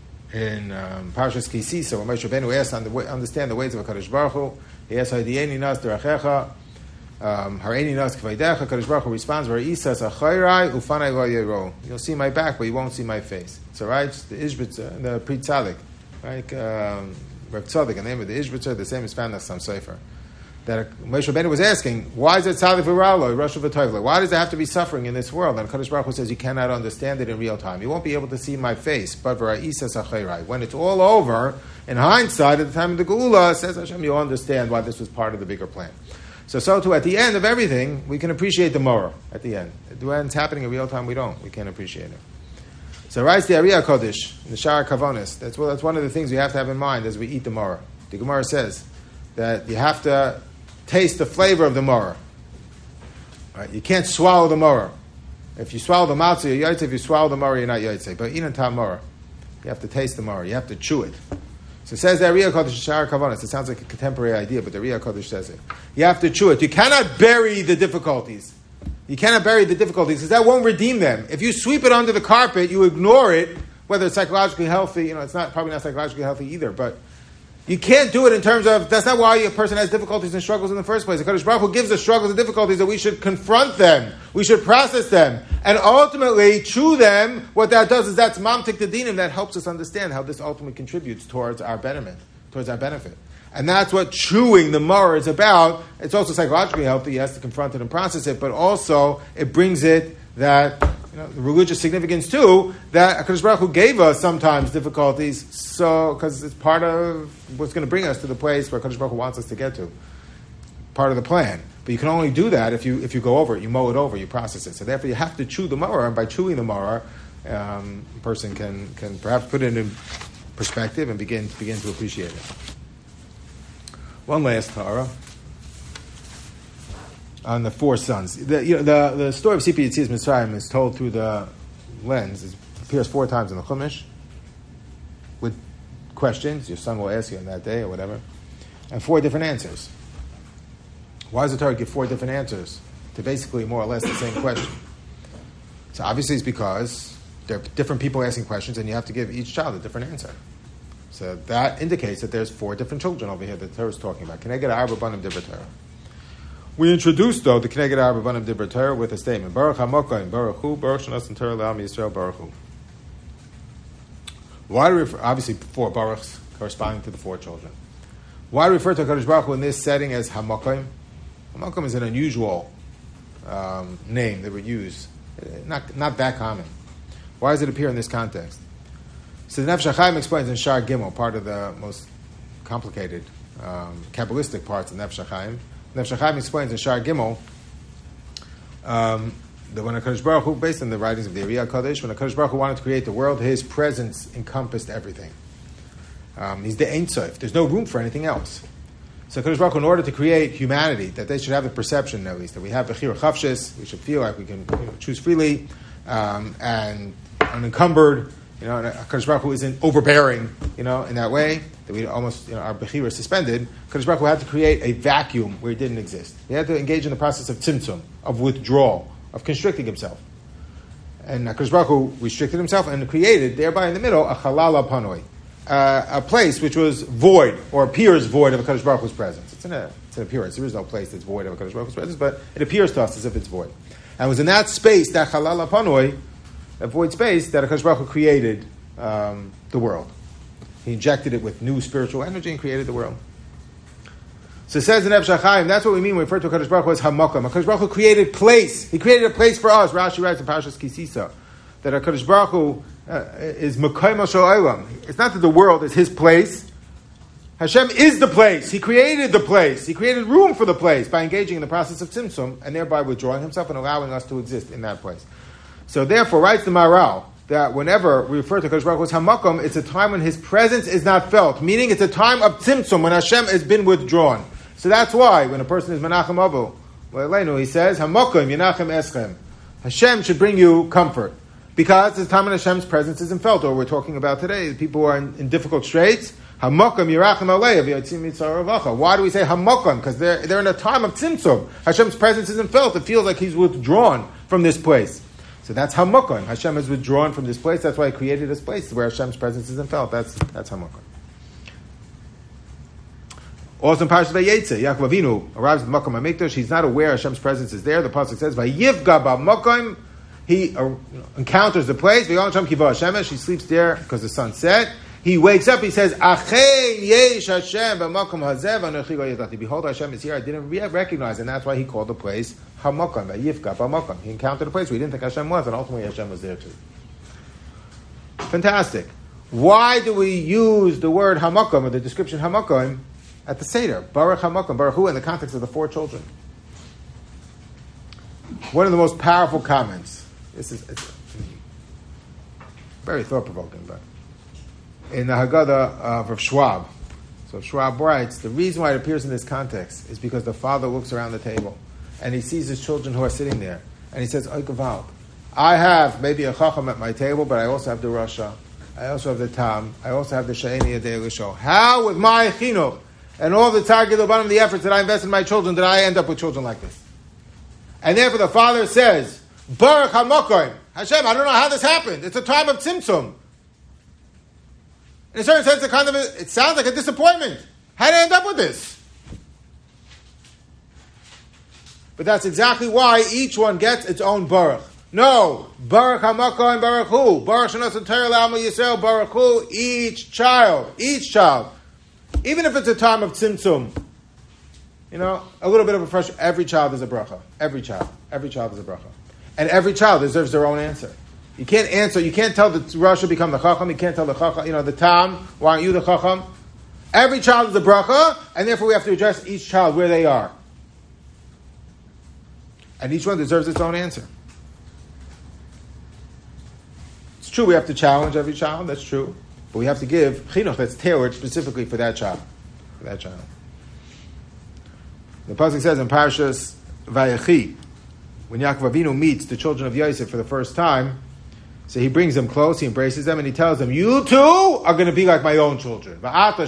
in um, Parshas Ki Sisa, when Moshe Rabbeinu asked on the way, understand the ways of HaKadosh Baruch Hu. He asks, Ha'idiyeni nas derachecha, Har'eni nas k'vaydecha. HaKadosh Baruch Hu responds, V'ra'isas ha'chayrai ufanai lo yero. You'll see my back, but you won't see my face. So, right, the Ishbitzer, the Pri Tzadik, right, um, Reb Tzadik, the name of the Ishbitzer, the same is found in some Sefer. That Moshe Rabbeinu was asking, why is it Tzadik v'ralo, Rosh v'tovle? Why does it have to be suffering in this world? And Kadosh Baruch Hu says, you cannot understand it in real time. You won't be able to see my face. But v'ra'isas ha'chayrai. When it's all over, in hindsight, at the time of the Geula, says Hashem, you'll understand why this was part of the bigger plan. So, so too, at the end of everything, we can appreciate the Morah at the end. When it's happening in real time, we don't. We can't appreciate it. So writes the Ariya Kodesh, the Shara Kavonis. That's, well, that's one of the things we have to have in mind as we eat the Morah. The Gemara says that you have to taste the flavor of the Morah. Right? You can't swallow the Morah. If you swallow the matzah, you're yaitse. If you swallow the Morah, you're not yaitse. But in tam Morah, you have to taste the Morah. You have to chew it. So it says the Ariya Kodesh, Shara Kavonis. It sounds like a contemporary idea, but the Ariya Kodesh says it. You have to chew it. You cannot bury the difficulties. You cannot bury the difficulties because that won't redeem them. If you sweep it under the carpet, you ignore it, whether it's psychologically healthy, you know, it's not probably not psychologically healthy either, but you can't do it in terms of, that's not why a person has difficulties and struggles in the first place. The Kadosh Baruch Hu gives us struggles and difficulties that we should confront them. We should process them. And ultimately, chew them. What that does is that's mamtik the dinim, that helps us understand how this ultimately contributes towards our betterment, towards our benefit. And that's what chewing the Morah is about. It's also psychologically healthy. He has to confront it and process it, but also it brings it that, you know, the religious significance too, that HaKadosh Baruch Hu gave us sometimes difficulties, so because it's part of what's going to bring us to the place where HaKadosh Baruch Hu wants us to get to. Part of the plan. But you can only do that if you if you go over it, you mow it over, you process it. So therefore you have to chew the Morah, and by chewing the Morah, um, a person can, can perhaps put it in perspective and begin, begin to appreciate it. One last Torah on the four sons. The, you know, the, the story of Sipi Yetzias Mitzrayim is told through the lens. It appears four times in the Chumash with questions. Your son will ask you on that day or whatever. And four different answers. Why does the Torah give four different answers to basically more or less the same question? So obviously it's because there are different people asking questions and you have to give each child a different answer. So that indicates that there's four different children over here that the Torah is talking about. Keneged Arba Banim Dibra Torah. We introduced, though, the Keneged Arba Banim Dibra Torah with a statement. Baruch HaMokayim, Baruch Hu, Baruch Shanas and Torah L'Am Yisrael, Baruch Hu. Why do we refer, obviously four Baruchs corresponding to the four children. Why do we refer to HaKadosh Baruch Hu in this setting as HaMokayim? HaMokayim is an unusual um, name that we use. Not, not that common. Why does it appear in this context? So the Nefesh HaChaim explains in Shar Gimel, part of the most complicated um, Kabbalistic parts of Nefesh HaChaim. Nefesh HaChaim explains in Shar Gimel um, that when HaKadosh Baruch Hu, based on the writings of the Ari HaKadosh, when HaKadosh Baruch Hu wanted to create the world, his presence encompassed everything. Um, he's the Ein Sof. There's no room for anything else. So HaKadosh Baruch Hu, in order to create humanity, that they should have the perception, at least, that we have Bechira Chavshis, we should feel like we can you know, choose freely, um, and unencumbered, you know, and HaKadosh Baruch Hu isn't overbearing, you know, in that way, that we almost, you know, our Bechira is suspended. HaKadosh Baruch Hu had to create a vacuum where it didn't exist. He had to engage in the process of tzimtzum, of withdrawal, of constricting himself. And HaKadosh Baruch Hu restricted himself and created, thereby in the middle, a chalal panoi, uh, a place which was void, or appears void of HaKadosh Baruch Hu's presence. It's, in a, it's an appearance. There is no place that's void of HaKadosh Baruch Hu's presence, but it appears to us as if it's void. And it was in that space, that chalal panoi, that void space, that HaKadosh Baruch Hu created um, the world. He injected it with new spiritual energy and created the world. So it says in Nefesh HaChaim, that's what we mean when we refer to HaKadosh Baruch Hu as HaMokam. HaKadosh Baruch Hu created place. He created a place for us. Rashi writes in Parashas Kisisa that HaKadosh Baruch Hu uh, is Mekayim Shel Olam. It's not that the world is his place. Hashem is the place. He created the place. He created room for the place by engaging in the process of Tzimtzum and thereby withdrawing himself and allowing us to exist in that place. So therefore, writes the Maharal, that whenever we refer to HaKadosh Baruch Hu as HaMakom, it's a time when his presence is not felt, meaning it's a time of Tzimtzum, when Hashem has been withdrawn. So that's why, when a person is Menachem Avu, well, he says, HaMakom Yenachem Eschem. Hashem should bring you comfort. Because it's a time when Hashem's presence isn't felt, or we're talking about today, people who are in, in difficult straits, HaMakom Yerachem Alev Yotzim Mitzar Ravacha. Why do we say HaMakom? Because they're, they're in a time of Tzimtzum. Hashem's presence isn't felt. It feels like he's withdrawn from this place. So that's HaMakom. Hashem has withdrawn from this place. That's why he created this place where Hashem's presence isn't felt. That's that's HaMakom. Also in Parashat Vayetze, Yaakov Avinu arrives at Makom HaMikdash. He's not aware Hashem's presence is there. The pasuk says, "Vayivga ba'makom." He uh, encounters the place. V'yom Hashem kiva Hashemesh. He sleeps there because the sun set. He wakes up. He says, "Achein yesh Hashem b'makom hazeh v'anochi lo yadati." Behold, Hashem is here. I didn't re- recognize, and that's why he called the place HaMakom. Vayivga ba'makom. He encountered a place where he didn't think Hashem was, and ultimately Hashem was there too. Fantastic. Why do we use the word HaMakom or the description HaMakom at the Seder? Baruch HaMakom, Baruch Hu, in the context of the four children. One of the most powerful comments. This is it's very thought-provoking, but in the Haggadah of Rav Schwab. So Schwab writes, the reason why it appears in this context is because the father looks around the table and he sees his children who are sitting there and he says, Oy Gevalt, I have maybe a Chacham at my table, but I also have the Rasha, I also have the Tam, I also have the She'eni Yadei Lisho. How with my Chinuch and all the Targil Ubanim, the efforts that I invest in my children, did I end up with children like this? And therefore the father says, Baruch HaMakom, Hashem, I don't know how this happened. It's a time of Tzimtzum. In a certain sense, a kind of a, it sounds like a disappointment. How did I end up with this? But that's exactly why each one gets its own Baruch. No, Baruch HaMakom, Baruch Hu, Baruch Shanas Torah L'Am Yisrael, Baruch Hu, each child, each child. Even if it's a time of Tzimtzum, you know, a little bit of a fresh, every child is a bracha. Every child. Every child is a bracha. And every child deserves their own answer. You can't answer, you can't tell the Rasha become the Chacham, you can't tell the Chacham, you know, the Tam, why aren't you the Chacham? Every child is a bracha, and therefore we have to address each child where they are. And each one deserves its own answer. It's true, we have to challenge every child, that's true. But we have to give chinuch that's tailored specifically for that child. For that child. The pasuk says in Parashas Vayechi, when Yaakov Avinu meets the children of Yosef for the first time, so he brings them close, he embraces them, and he tells them, you too are going to be like my own children. Ephraim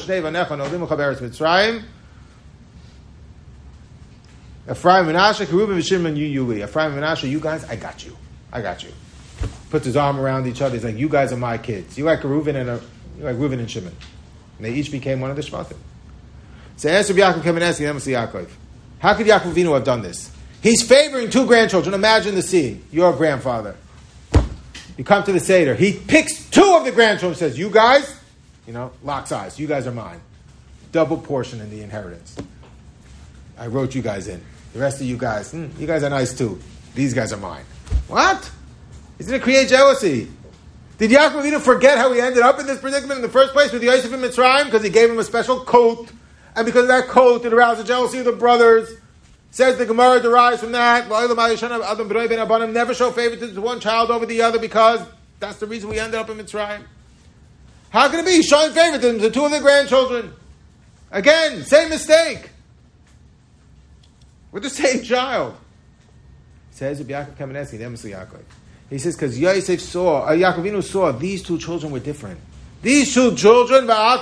and Menashe, Kerubim and Shimon, you, Yuli. Ephraim and Menashe, you guys, I got you. I got you. Puts his arm around each other. He's like, you guys are my kids. You like Reuven and a, you like Reuven and Shimon. And they each became one of the Shvatim. So answer Yaakov Kamenetsky, then we'll Yaakov. How could Yaakov Avinu have done this? He's favoring two grandchildren. Imagine the scene. Your grandfather. You come to the Seder. He picks two of the grandchildren and says, you guys, you know, locks eyes. You guys are mine. Double portion in the inheritance. I wrote you guys in. The rest of you guys, hmm, you guys are nice too. These guys are mine. What? He's going to create jealousy. Did Yaakov Avinu forget how he ended up in this predicament in the first place with Yosef in Mitzrayim? Because he gave him a special coat. And because of that coat, it aroused the jealousy of the brothers. Says the Gemara derives from that. Never show favoritism to one child over the other because that's the reason we ended up in Mitzrayim. How can it be? He's showing favoritism to two of the grandchildren. Again, same mistake. With the same child. Says Yaakov Kamenetsky, the Emes Yaakov. He says because Yosef saw, uh, Yaakov Avinu saw these two children were different. These two children, they had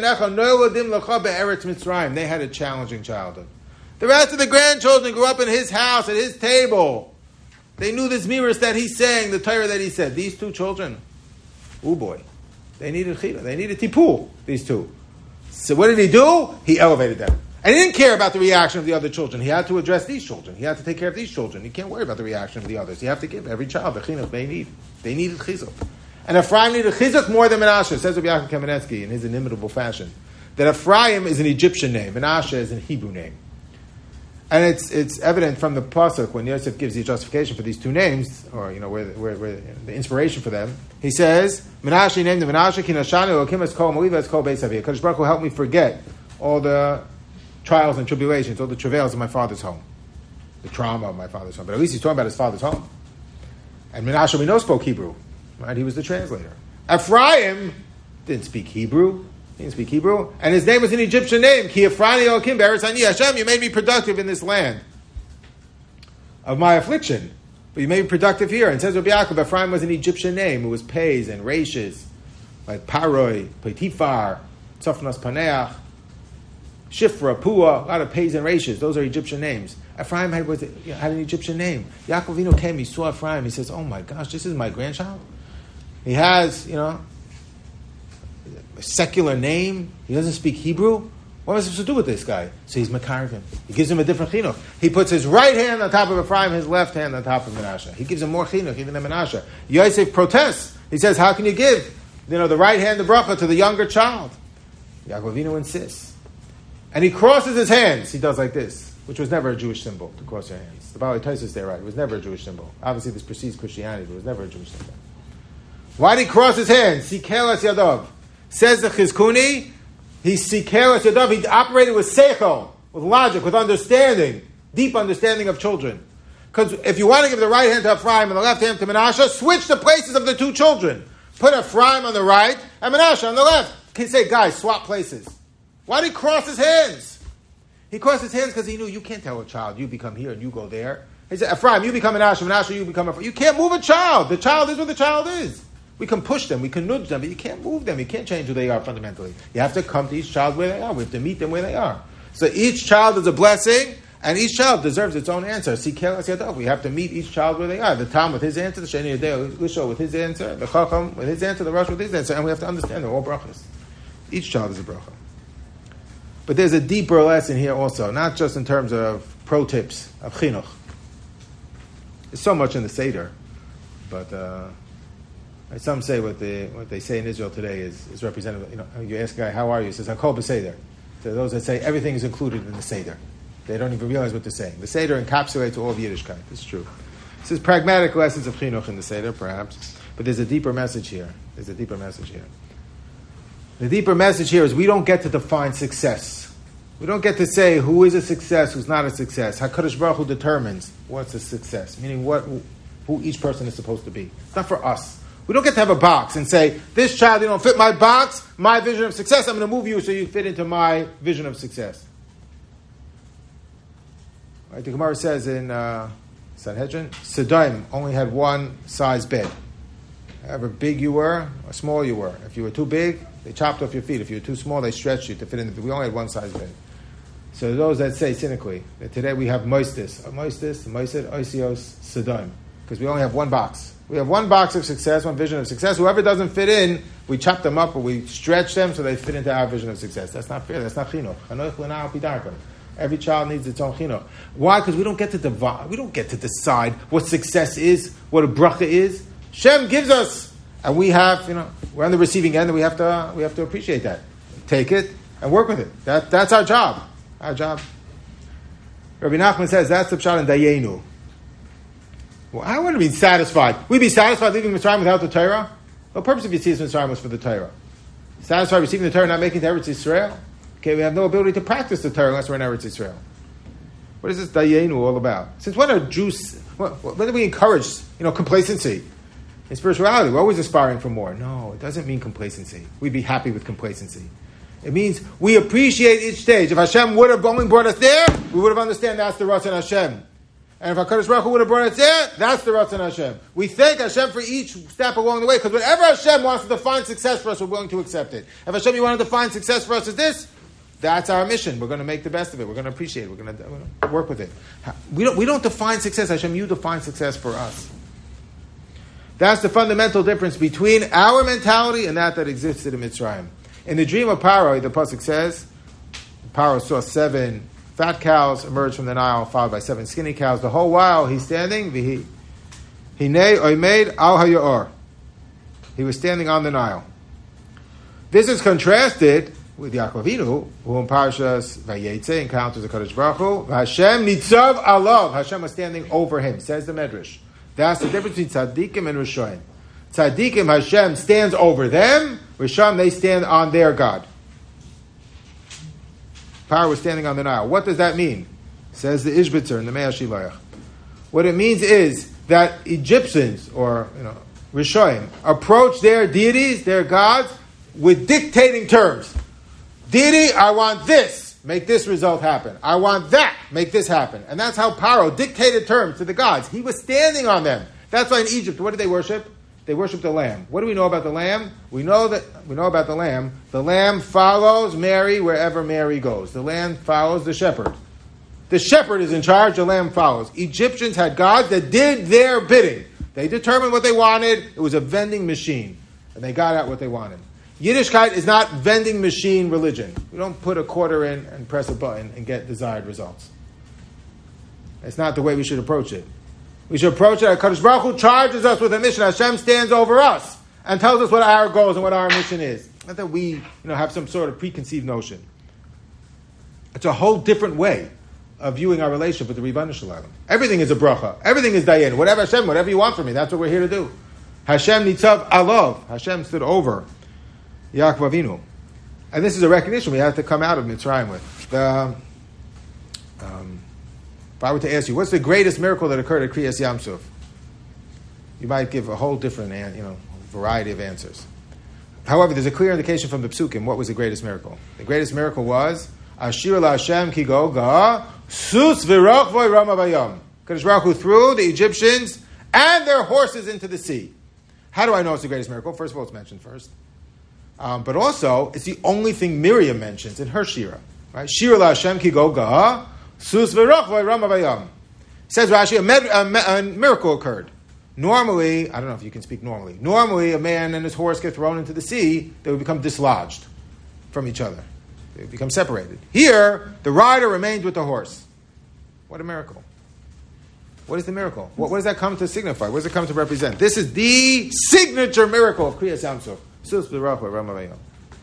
a challenging childhood. The rest of the grandchildren grew up in his house, at his table. They knew this miras that he sang, the Torah that he said. These two children, oh boy, they needed chila, they needed tipul, these two. So what did he do? He elevated them. And he didn't care about the reaction of the other children. He had to address these children. He had to take care of these children. He can't worry about the reaction of the others. You have to give every child the chinuch they need. They needed chizuk. And Ephraim needed chizuk more than Menashe, says Rabbi Yaakov Kamenetsky in his inimitable fashion. That Ephraim is an Egyptian name, Menashe is a Hebrew name. And it's it's evident from the pasuk when Yosef gives the justification for these two names, or you know where where, where the inspiration for them. He says, Menashe named him Menashe ki nashanu Elokim es kol mo'iva es kol beis avi. Kadosh Baruch Hu helped me forget all the trials and tribulations, all the travails of my father's home, the trauma of my father's home. But at least he's talking about his father's home. And Menashe we know spoke Hebrew. Right? He was the translator. Ephraim didn't speak Hebrew. He didn't speak Hebrew. And his name was an Egyptian name. Ki Ephraim Elokim Be'eretz Ani Hashem, you made me productive in this land of my affliction. But you made me productive here. And says Rabbi Yaakov, Ephraim was an Egyptian name. It was Pez and Reishes, like Paroi, Potifar, Tzofnas Paneach, Shifra, Pua, a lot of Pez and Reishes. Those are Egyptian names. Ephraim had, was, had an Egyptian name. Yaakov Avinu came, he saw Ephraim. He says, oh my gosh, this is my grandchild? He has, you know, a secular name. He doesn't speak Hebrew. What am I supposed to do with this guy? So he's Makariv him. He gives him a different chinuch. He puts his right hand on top of Ephraim, his left hand on top of Menashe. He gives him more chinuch even than Menashe. Yosef protests. He says, how can you give, you know, the right hand, the bracha, to the younger child? Yaakov Avinu insists. And he crosses his hands. He does like this, which was never a Jewish symbol, to cross your hands. The Baalei Tosfos is there, right? It was never a Jewish symbol. Obviously, this precedes Christianity, but it was never a Jewish symbol. Why did he cross his hands? Sikel es yadav. Says the Chizkuni, he sikel es yadav. He operated with seichel, with logic, with understanding, deep understanding of children. Because if you want to give the right hand to Ephraim and the left hand to Menashe, switch the places of the two children. Put Ephraim on the right and Menashe on the left. Can say, guys, swap places. Why did he cross his hands? He crossed his hands because he knew you can't tell a child, you become here and you go there. He said, Ephraim, you become Menashe, Menashe, you become Ephraim. You can't move a child. The child is what the child is. We can push them, we can nudge them, but you can't move them. You can't change who they are fundamentally. You have to come to each child where they are. We have to meet them where they are. So each child is a blessing, and each child deserves its own answer. We have to meet each child where they are. The Tam with his answer, the Sheni Yadeh with his answer, the Chacham with his answer, the Rosh with his answer, and we have to understand they're all brachas. Each child is a bracha. But there's a deeper lesson here also, not just in terms of pro tips of chinuch. There's so much in the Seder, but uh, some say what they what they say in Israel today is, is representative. You know, you ask a guy, "How are you?" He says, "I'm called b'Seder." So those that say everything is included in the Seder, they don't even realize what they're saying. The Seder encapsulates all of Yiddishkeit. It's true. This is pragmatic lessons of chinuch in the Seder, perhaps, but there's a deeper message here. There's a deeper message here. The deeper message here is we don't get to define success. We don't get to say who is a success, who's not a success. HaKadosh Baruch Hu determines what's a success, meaning what who each person is supposed to be. It's not for us. We don't get to have a box and say, this child, you don't fit my box, my vision of success, I'm going to move you so you fit into my vision of success. Right, the Gemara says in uh, Sanhedrin, Sodom only had one size bed. However big you were, or small you were. If you were too big, they chopped off your feet. If you were too small, they stretched you to fit in the bed. We only had one size bed. So those that say cynically that today we have moistus, moistus, moistus, oisios, Sodom. because we only have one box. We have one box of success, one vision of success. Whoever doesn't fit in, we chop them up or we stretch them so they fit into our vision of success. That's not fair. That's not chinuch. Every child needs its own chinuch. Why? Because we don't get to divide. We don't get to decide what success is, what a bracha is. Shem gives us, and we have, you know, we're on the receiving end, and we have to, we have to appreciate that, take it, and work with it. That that's our job. Our job. Rabbi Nachman says that's the pshat in Dayenu. Well, I want to be satisfied. We'd be satisfied leaving Mitzrayim without the Torah? The purpose of Yetzias Mitzrayim was for the Torah. Satisfied receiving the Torah, not making it to Eretz Yisrael? Okay, we have no ability to practice the Torah unless we're in Eretz Yisrael. What is this Dayenu all about? Since when are Jews, when do we encourage, you know, complacency in spirituality? We're always aspiring for more. No, it doesn't mean complacency. We'd be happy with complacency. It means we appreciate each stage. If Hashem would have only brought us there, we would have understood that's the Ratzon Hashem. And if HaKadosh Baruch Hu would have brought us there, that's the Ratzon Hashem. We thank Hashem for each step along the way, because whatever Hashem wants to define success for us, we're willing to accept it. If Hashem, you want to define success for us as this, that's our mission. We're going to make the best of it. We're going to appreciate it. We're going to, we're going to work with it. We don't, we don't define success. Hashem, you define success for us. That's the fundamental difference between our mentality and that that existed in Mitzrayim. In the dream of Paro, the pasuk says, Paro saw seven fat cows emerge from the Nile, followed by seven skinny cows. The whole while he's standing, Hinei oimed al hayor. He was standing on the Nile. This is contrasted with Yaakov Avinu, who in Parshas Vayetze encounters the Kadosh Baruch Hu. Hashem nitzav alav. Hashem was standing over him, says the Medrash. That's the difference between tzaddikim and rishonim. Tzaddikim, Hashem stands over them. Rishon, they stand on their God. Paro was standing on the Nile. What does that mean? Says the Ishbitzer in the Mei HaShilayach. What it means is that Egyptians, or you know, Rishonim, approach their deities, their gods, with dictating terms. Deity, I want this. Make this result happen. I want that. Make this happen. And that's how Paro dictated terms to the gods. He was standing on them. That's why in Egypt, what did they worship? They worship the lamb. What do we know about the lamb? We know that we know about the lamb. The lamb follows Mary wherever Mary goes. The lamb follows the shepherd. The shepherd is in charge, the lamb follows. Egyptians had gods that did their bidding. They determined what they wanted. It was a vending machine. And they got out what they wanted. Yiddishkeit is not vending machine religion. We don't put a quarter in and press a button and get desired results. That's not the way we should approach it. We should approach it. HaKadosh Baruch Hu charges us with a mission. Hashem stands over us and tells us what our goals and what our mission is. Not that we, you know, have some sort of preconceived notion. It's a whole different way of viewing our relationship with the Ribono Shel Olam. Everything is a bracha. Everything is dayan. Whatever Hashem, whatever you want from me, that's what we're here to do. Hashem nitzav alav. Hashem stood over Yaakov Avinu. And this is a recognition we have to come out of Mitzrayim with. The, um, if I were to ask you, what's the greatest miracle that occurred at Kriyas Yamsuf? You might give a whole different, you know, variety of answers. However, there's a clear indication from the Psukim what was the greatest miracle. The greatest miracle was Ashir la Hashem ki goga sus v'roch voy rama bayam. Kadosh Baruch Hu threw the Egyptians and their horses into the sea. How do I know it's the greatest miracle? First of all, it's mentioned first. Um, but also, it's the only thing Miriam mentions in her Shira. Right? Shira la Hashem ki goga sus v'roch voy rama bayam. Says Rashi, a, med- a, me- a miracle occurred. Normally, I don't know if you can speak normally. Normally, a man and his horse get thrown into the sea, they would become dislodged from each other. They would become separated. Here, the rider remained with the horse. What a miracle. What is the miracle? What, what does that come to signify? What does it come to represent? This is the signature miracle of Kriyas Yamsuf. Sus v'roch voy rama bayam.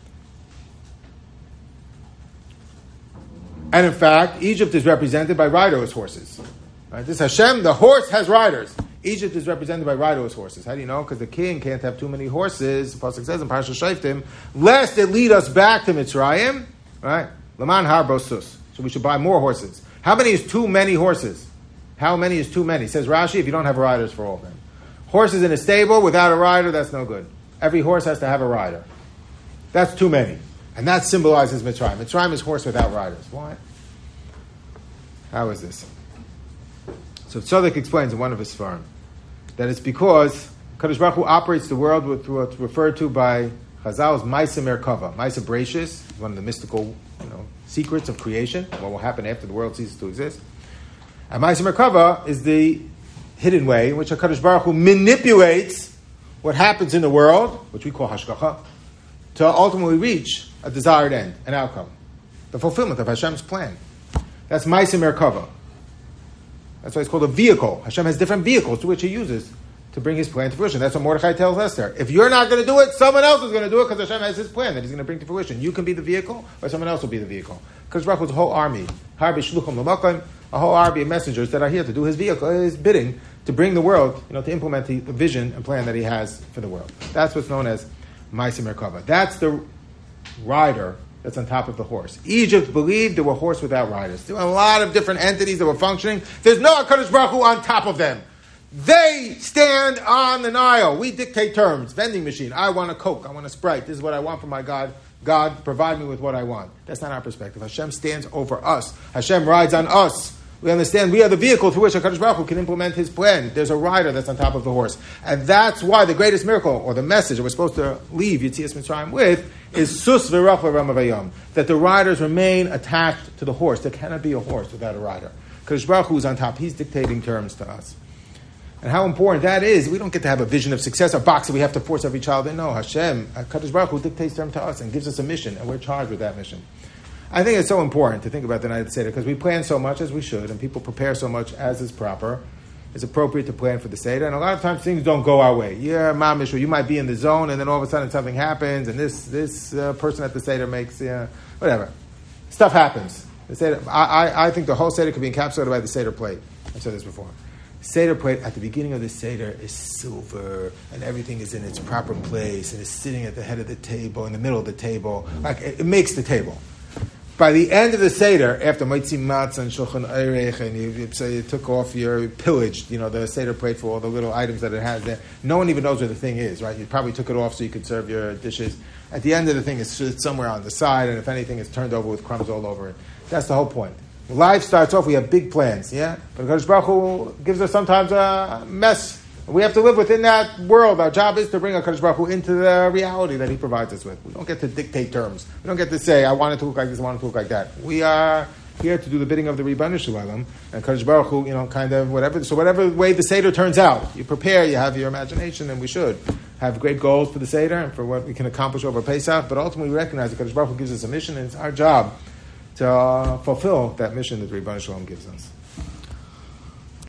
And in fact, Egypt is represented by riderless horses. Right? This Hashem, the horse has riders. Egypt is represented by riderless horses. How do you know? Because the king can't have too many horses. The pasuk says in Parashat Shoftim, lest it lead us back to Mitzrayim. Right? Laman har bosus. So we should buy more horses. How many is too many horses? How many is too many? Says Rashi, if you don't have riders for all of them. Horses in a stable without a rider, that's no good. Every horse has to have a rider. That's too many. And that symbolizes Mitzrayim. Mitzrayim is horse without riders. Why? How is this? So Tzadok explains in one of his Sfarim that it's because Kadosh Baruch Hu operates the world with what's referred to by Chazal's Maisa Merkava. Maisa Bereshis, one of the mystical, you know, secrets of creation, what will happen after the world ceases to exist. And Maisa Merkava is the hidden way in which HaKadosh Baruch Hu manipulates what happens in the world, which we call hashgacha, to ultimately reach a desired end, an outcome, the fulfillment of Hashem's plan. That's Ma'aseh Merkava. That's why it's called a vehicle. Hashem has different vehicles to which He uses to bring His plan to fruition. That's what Mordechai tells Esther. If you're not going to do it, someone else is going to do it because Hashem has His plan that He's going to bring to fruition. You can be the vehicle, or someone else will be the vehicle. Because Baruch Hu's a whole army, Harbi Shluchim L'Makom, a whole army of messengers that are here to do His vehicle, His bidding, to bring the world, you know, to implement the, the vision and plan that He has for the world. That's what's known as Ma'aseh Merkava. That's the rider that's on top of the horse. Egypt believed there were horse without riders. There were a lot of different entities that were functioning. There's no HaKadosh Baruch Hu on top of them. They stand on the Nile. We dictate terms. Vending machine. I want a Coke. I want a Sprite. This is what I want from my God. God, provide me with what I want. That's not our perspective. Hashem stands over us. Hashem rides on us. We understand we are the vehicle through which HaKadosh Baruch Hu can implement His plan. There's a rider that's on top of the horse. And that's why the greatest miracle, or the message that we're supposed to leave Yetzias Mitzrayim with, is Sus V'Rach V'Ramavayam, that the riders remain attached to the horse. There cannot be a horse without a rider. HaKadosh Baruch Hu is on top. He's dictating terms to us. And how important that is. We don't get to have a vision of success, a box that we have to force every child in. No, Hashem, HaKadosh Baruch Hu dictates terms to us and gives us a mission, and we're charged with that mission. I think it's so important to think about the night of the Seder because we plan so much as we should, and people prepare so much as is proper. It's appropriate to plan for the Seder, and a lot of times things don't go our way. Yeah, mamish, you might be in the zone, and then all of a sudden something happens, and this this uh, person at the Seder makes, uh, whatever. Stuff happens. The Seder, I, I, I think the whole Seder could be encapsulated by the Seder plate. I've said this before. Seder plate at the beginning of the Seder is silver, and everything is in its proper place, and is sitting at the head of the table, in the middle of the table. Like it, it makes the table. By the end of the Seder, after Moitzi Matzah and Shulchan Aruch, and you, you, so you took off your pillaged, you know, the Seder plate for all the little items that it has there, no one even knows where the thing is, right? You probably took it off so you could serve your dishes. At the end of the thing, it's somewhere on the side, and if anything, it's turned over with crumbs all over it. That's the whole point. Life starts off, we have big plans, yeah? But HaKadosh Baruch Hu gives us sometimes a mess. We have to live within that world. Our job is to bring HaKadosh Baruch Hu into the reality that He provides us with. We don't get to dictate terms. We don't get to say, I want it to look like this, I want it to look like that. We are here to do the bidding of the Ribbon Shalom, and HaKadosh Baruch Hu, you know, kind of whatever. So whatever way the Seder turns out, you prepare, you have your imagination, and we should have great goals for the Seder and for what we can accomplish over Pesach, but ultimately we recognize that HaKadosh Baruch Hu gives us a mission, and it's our job to uh, fulfill that mission that the Ribbon Shalom gives us.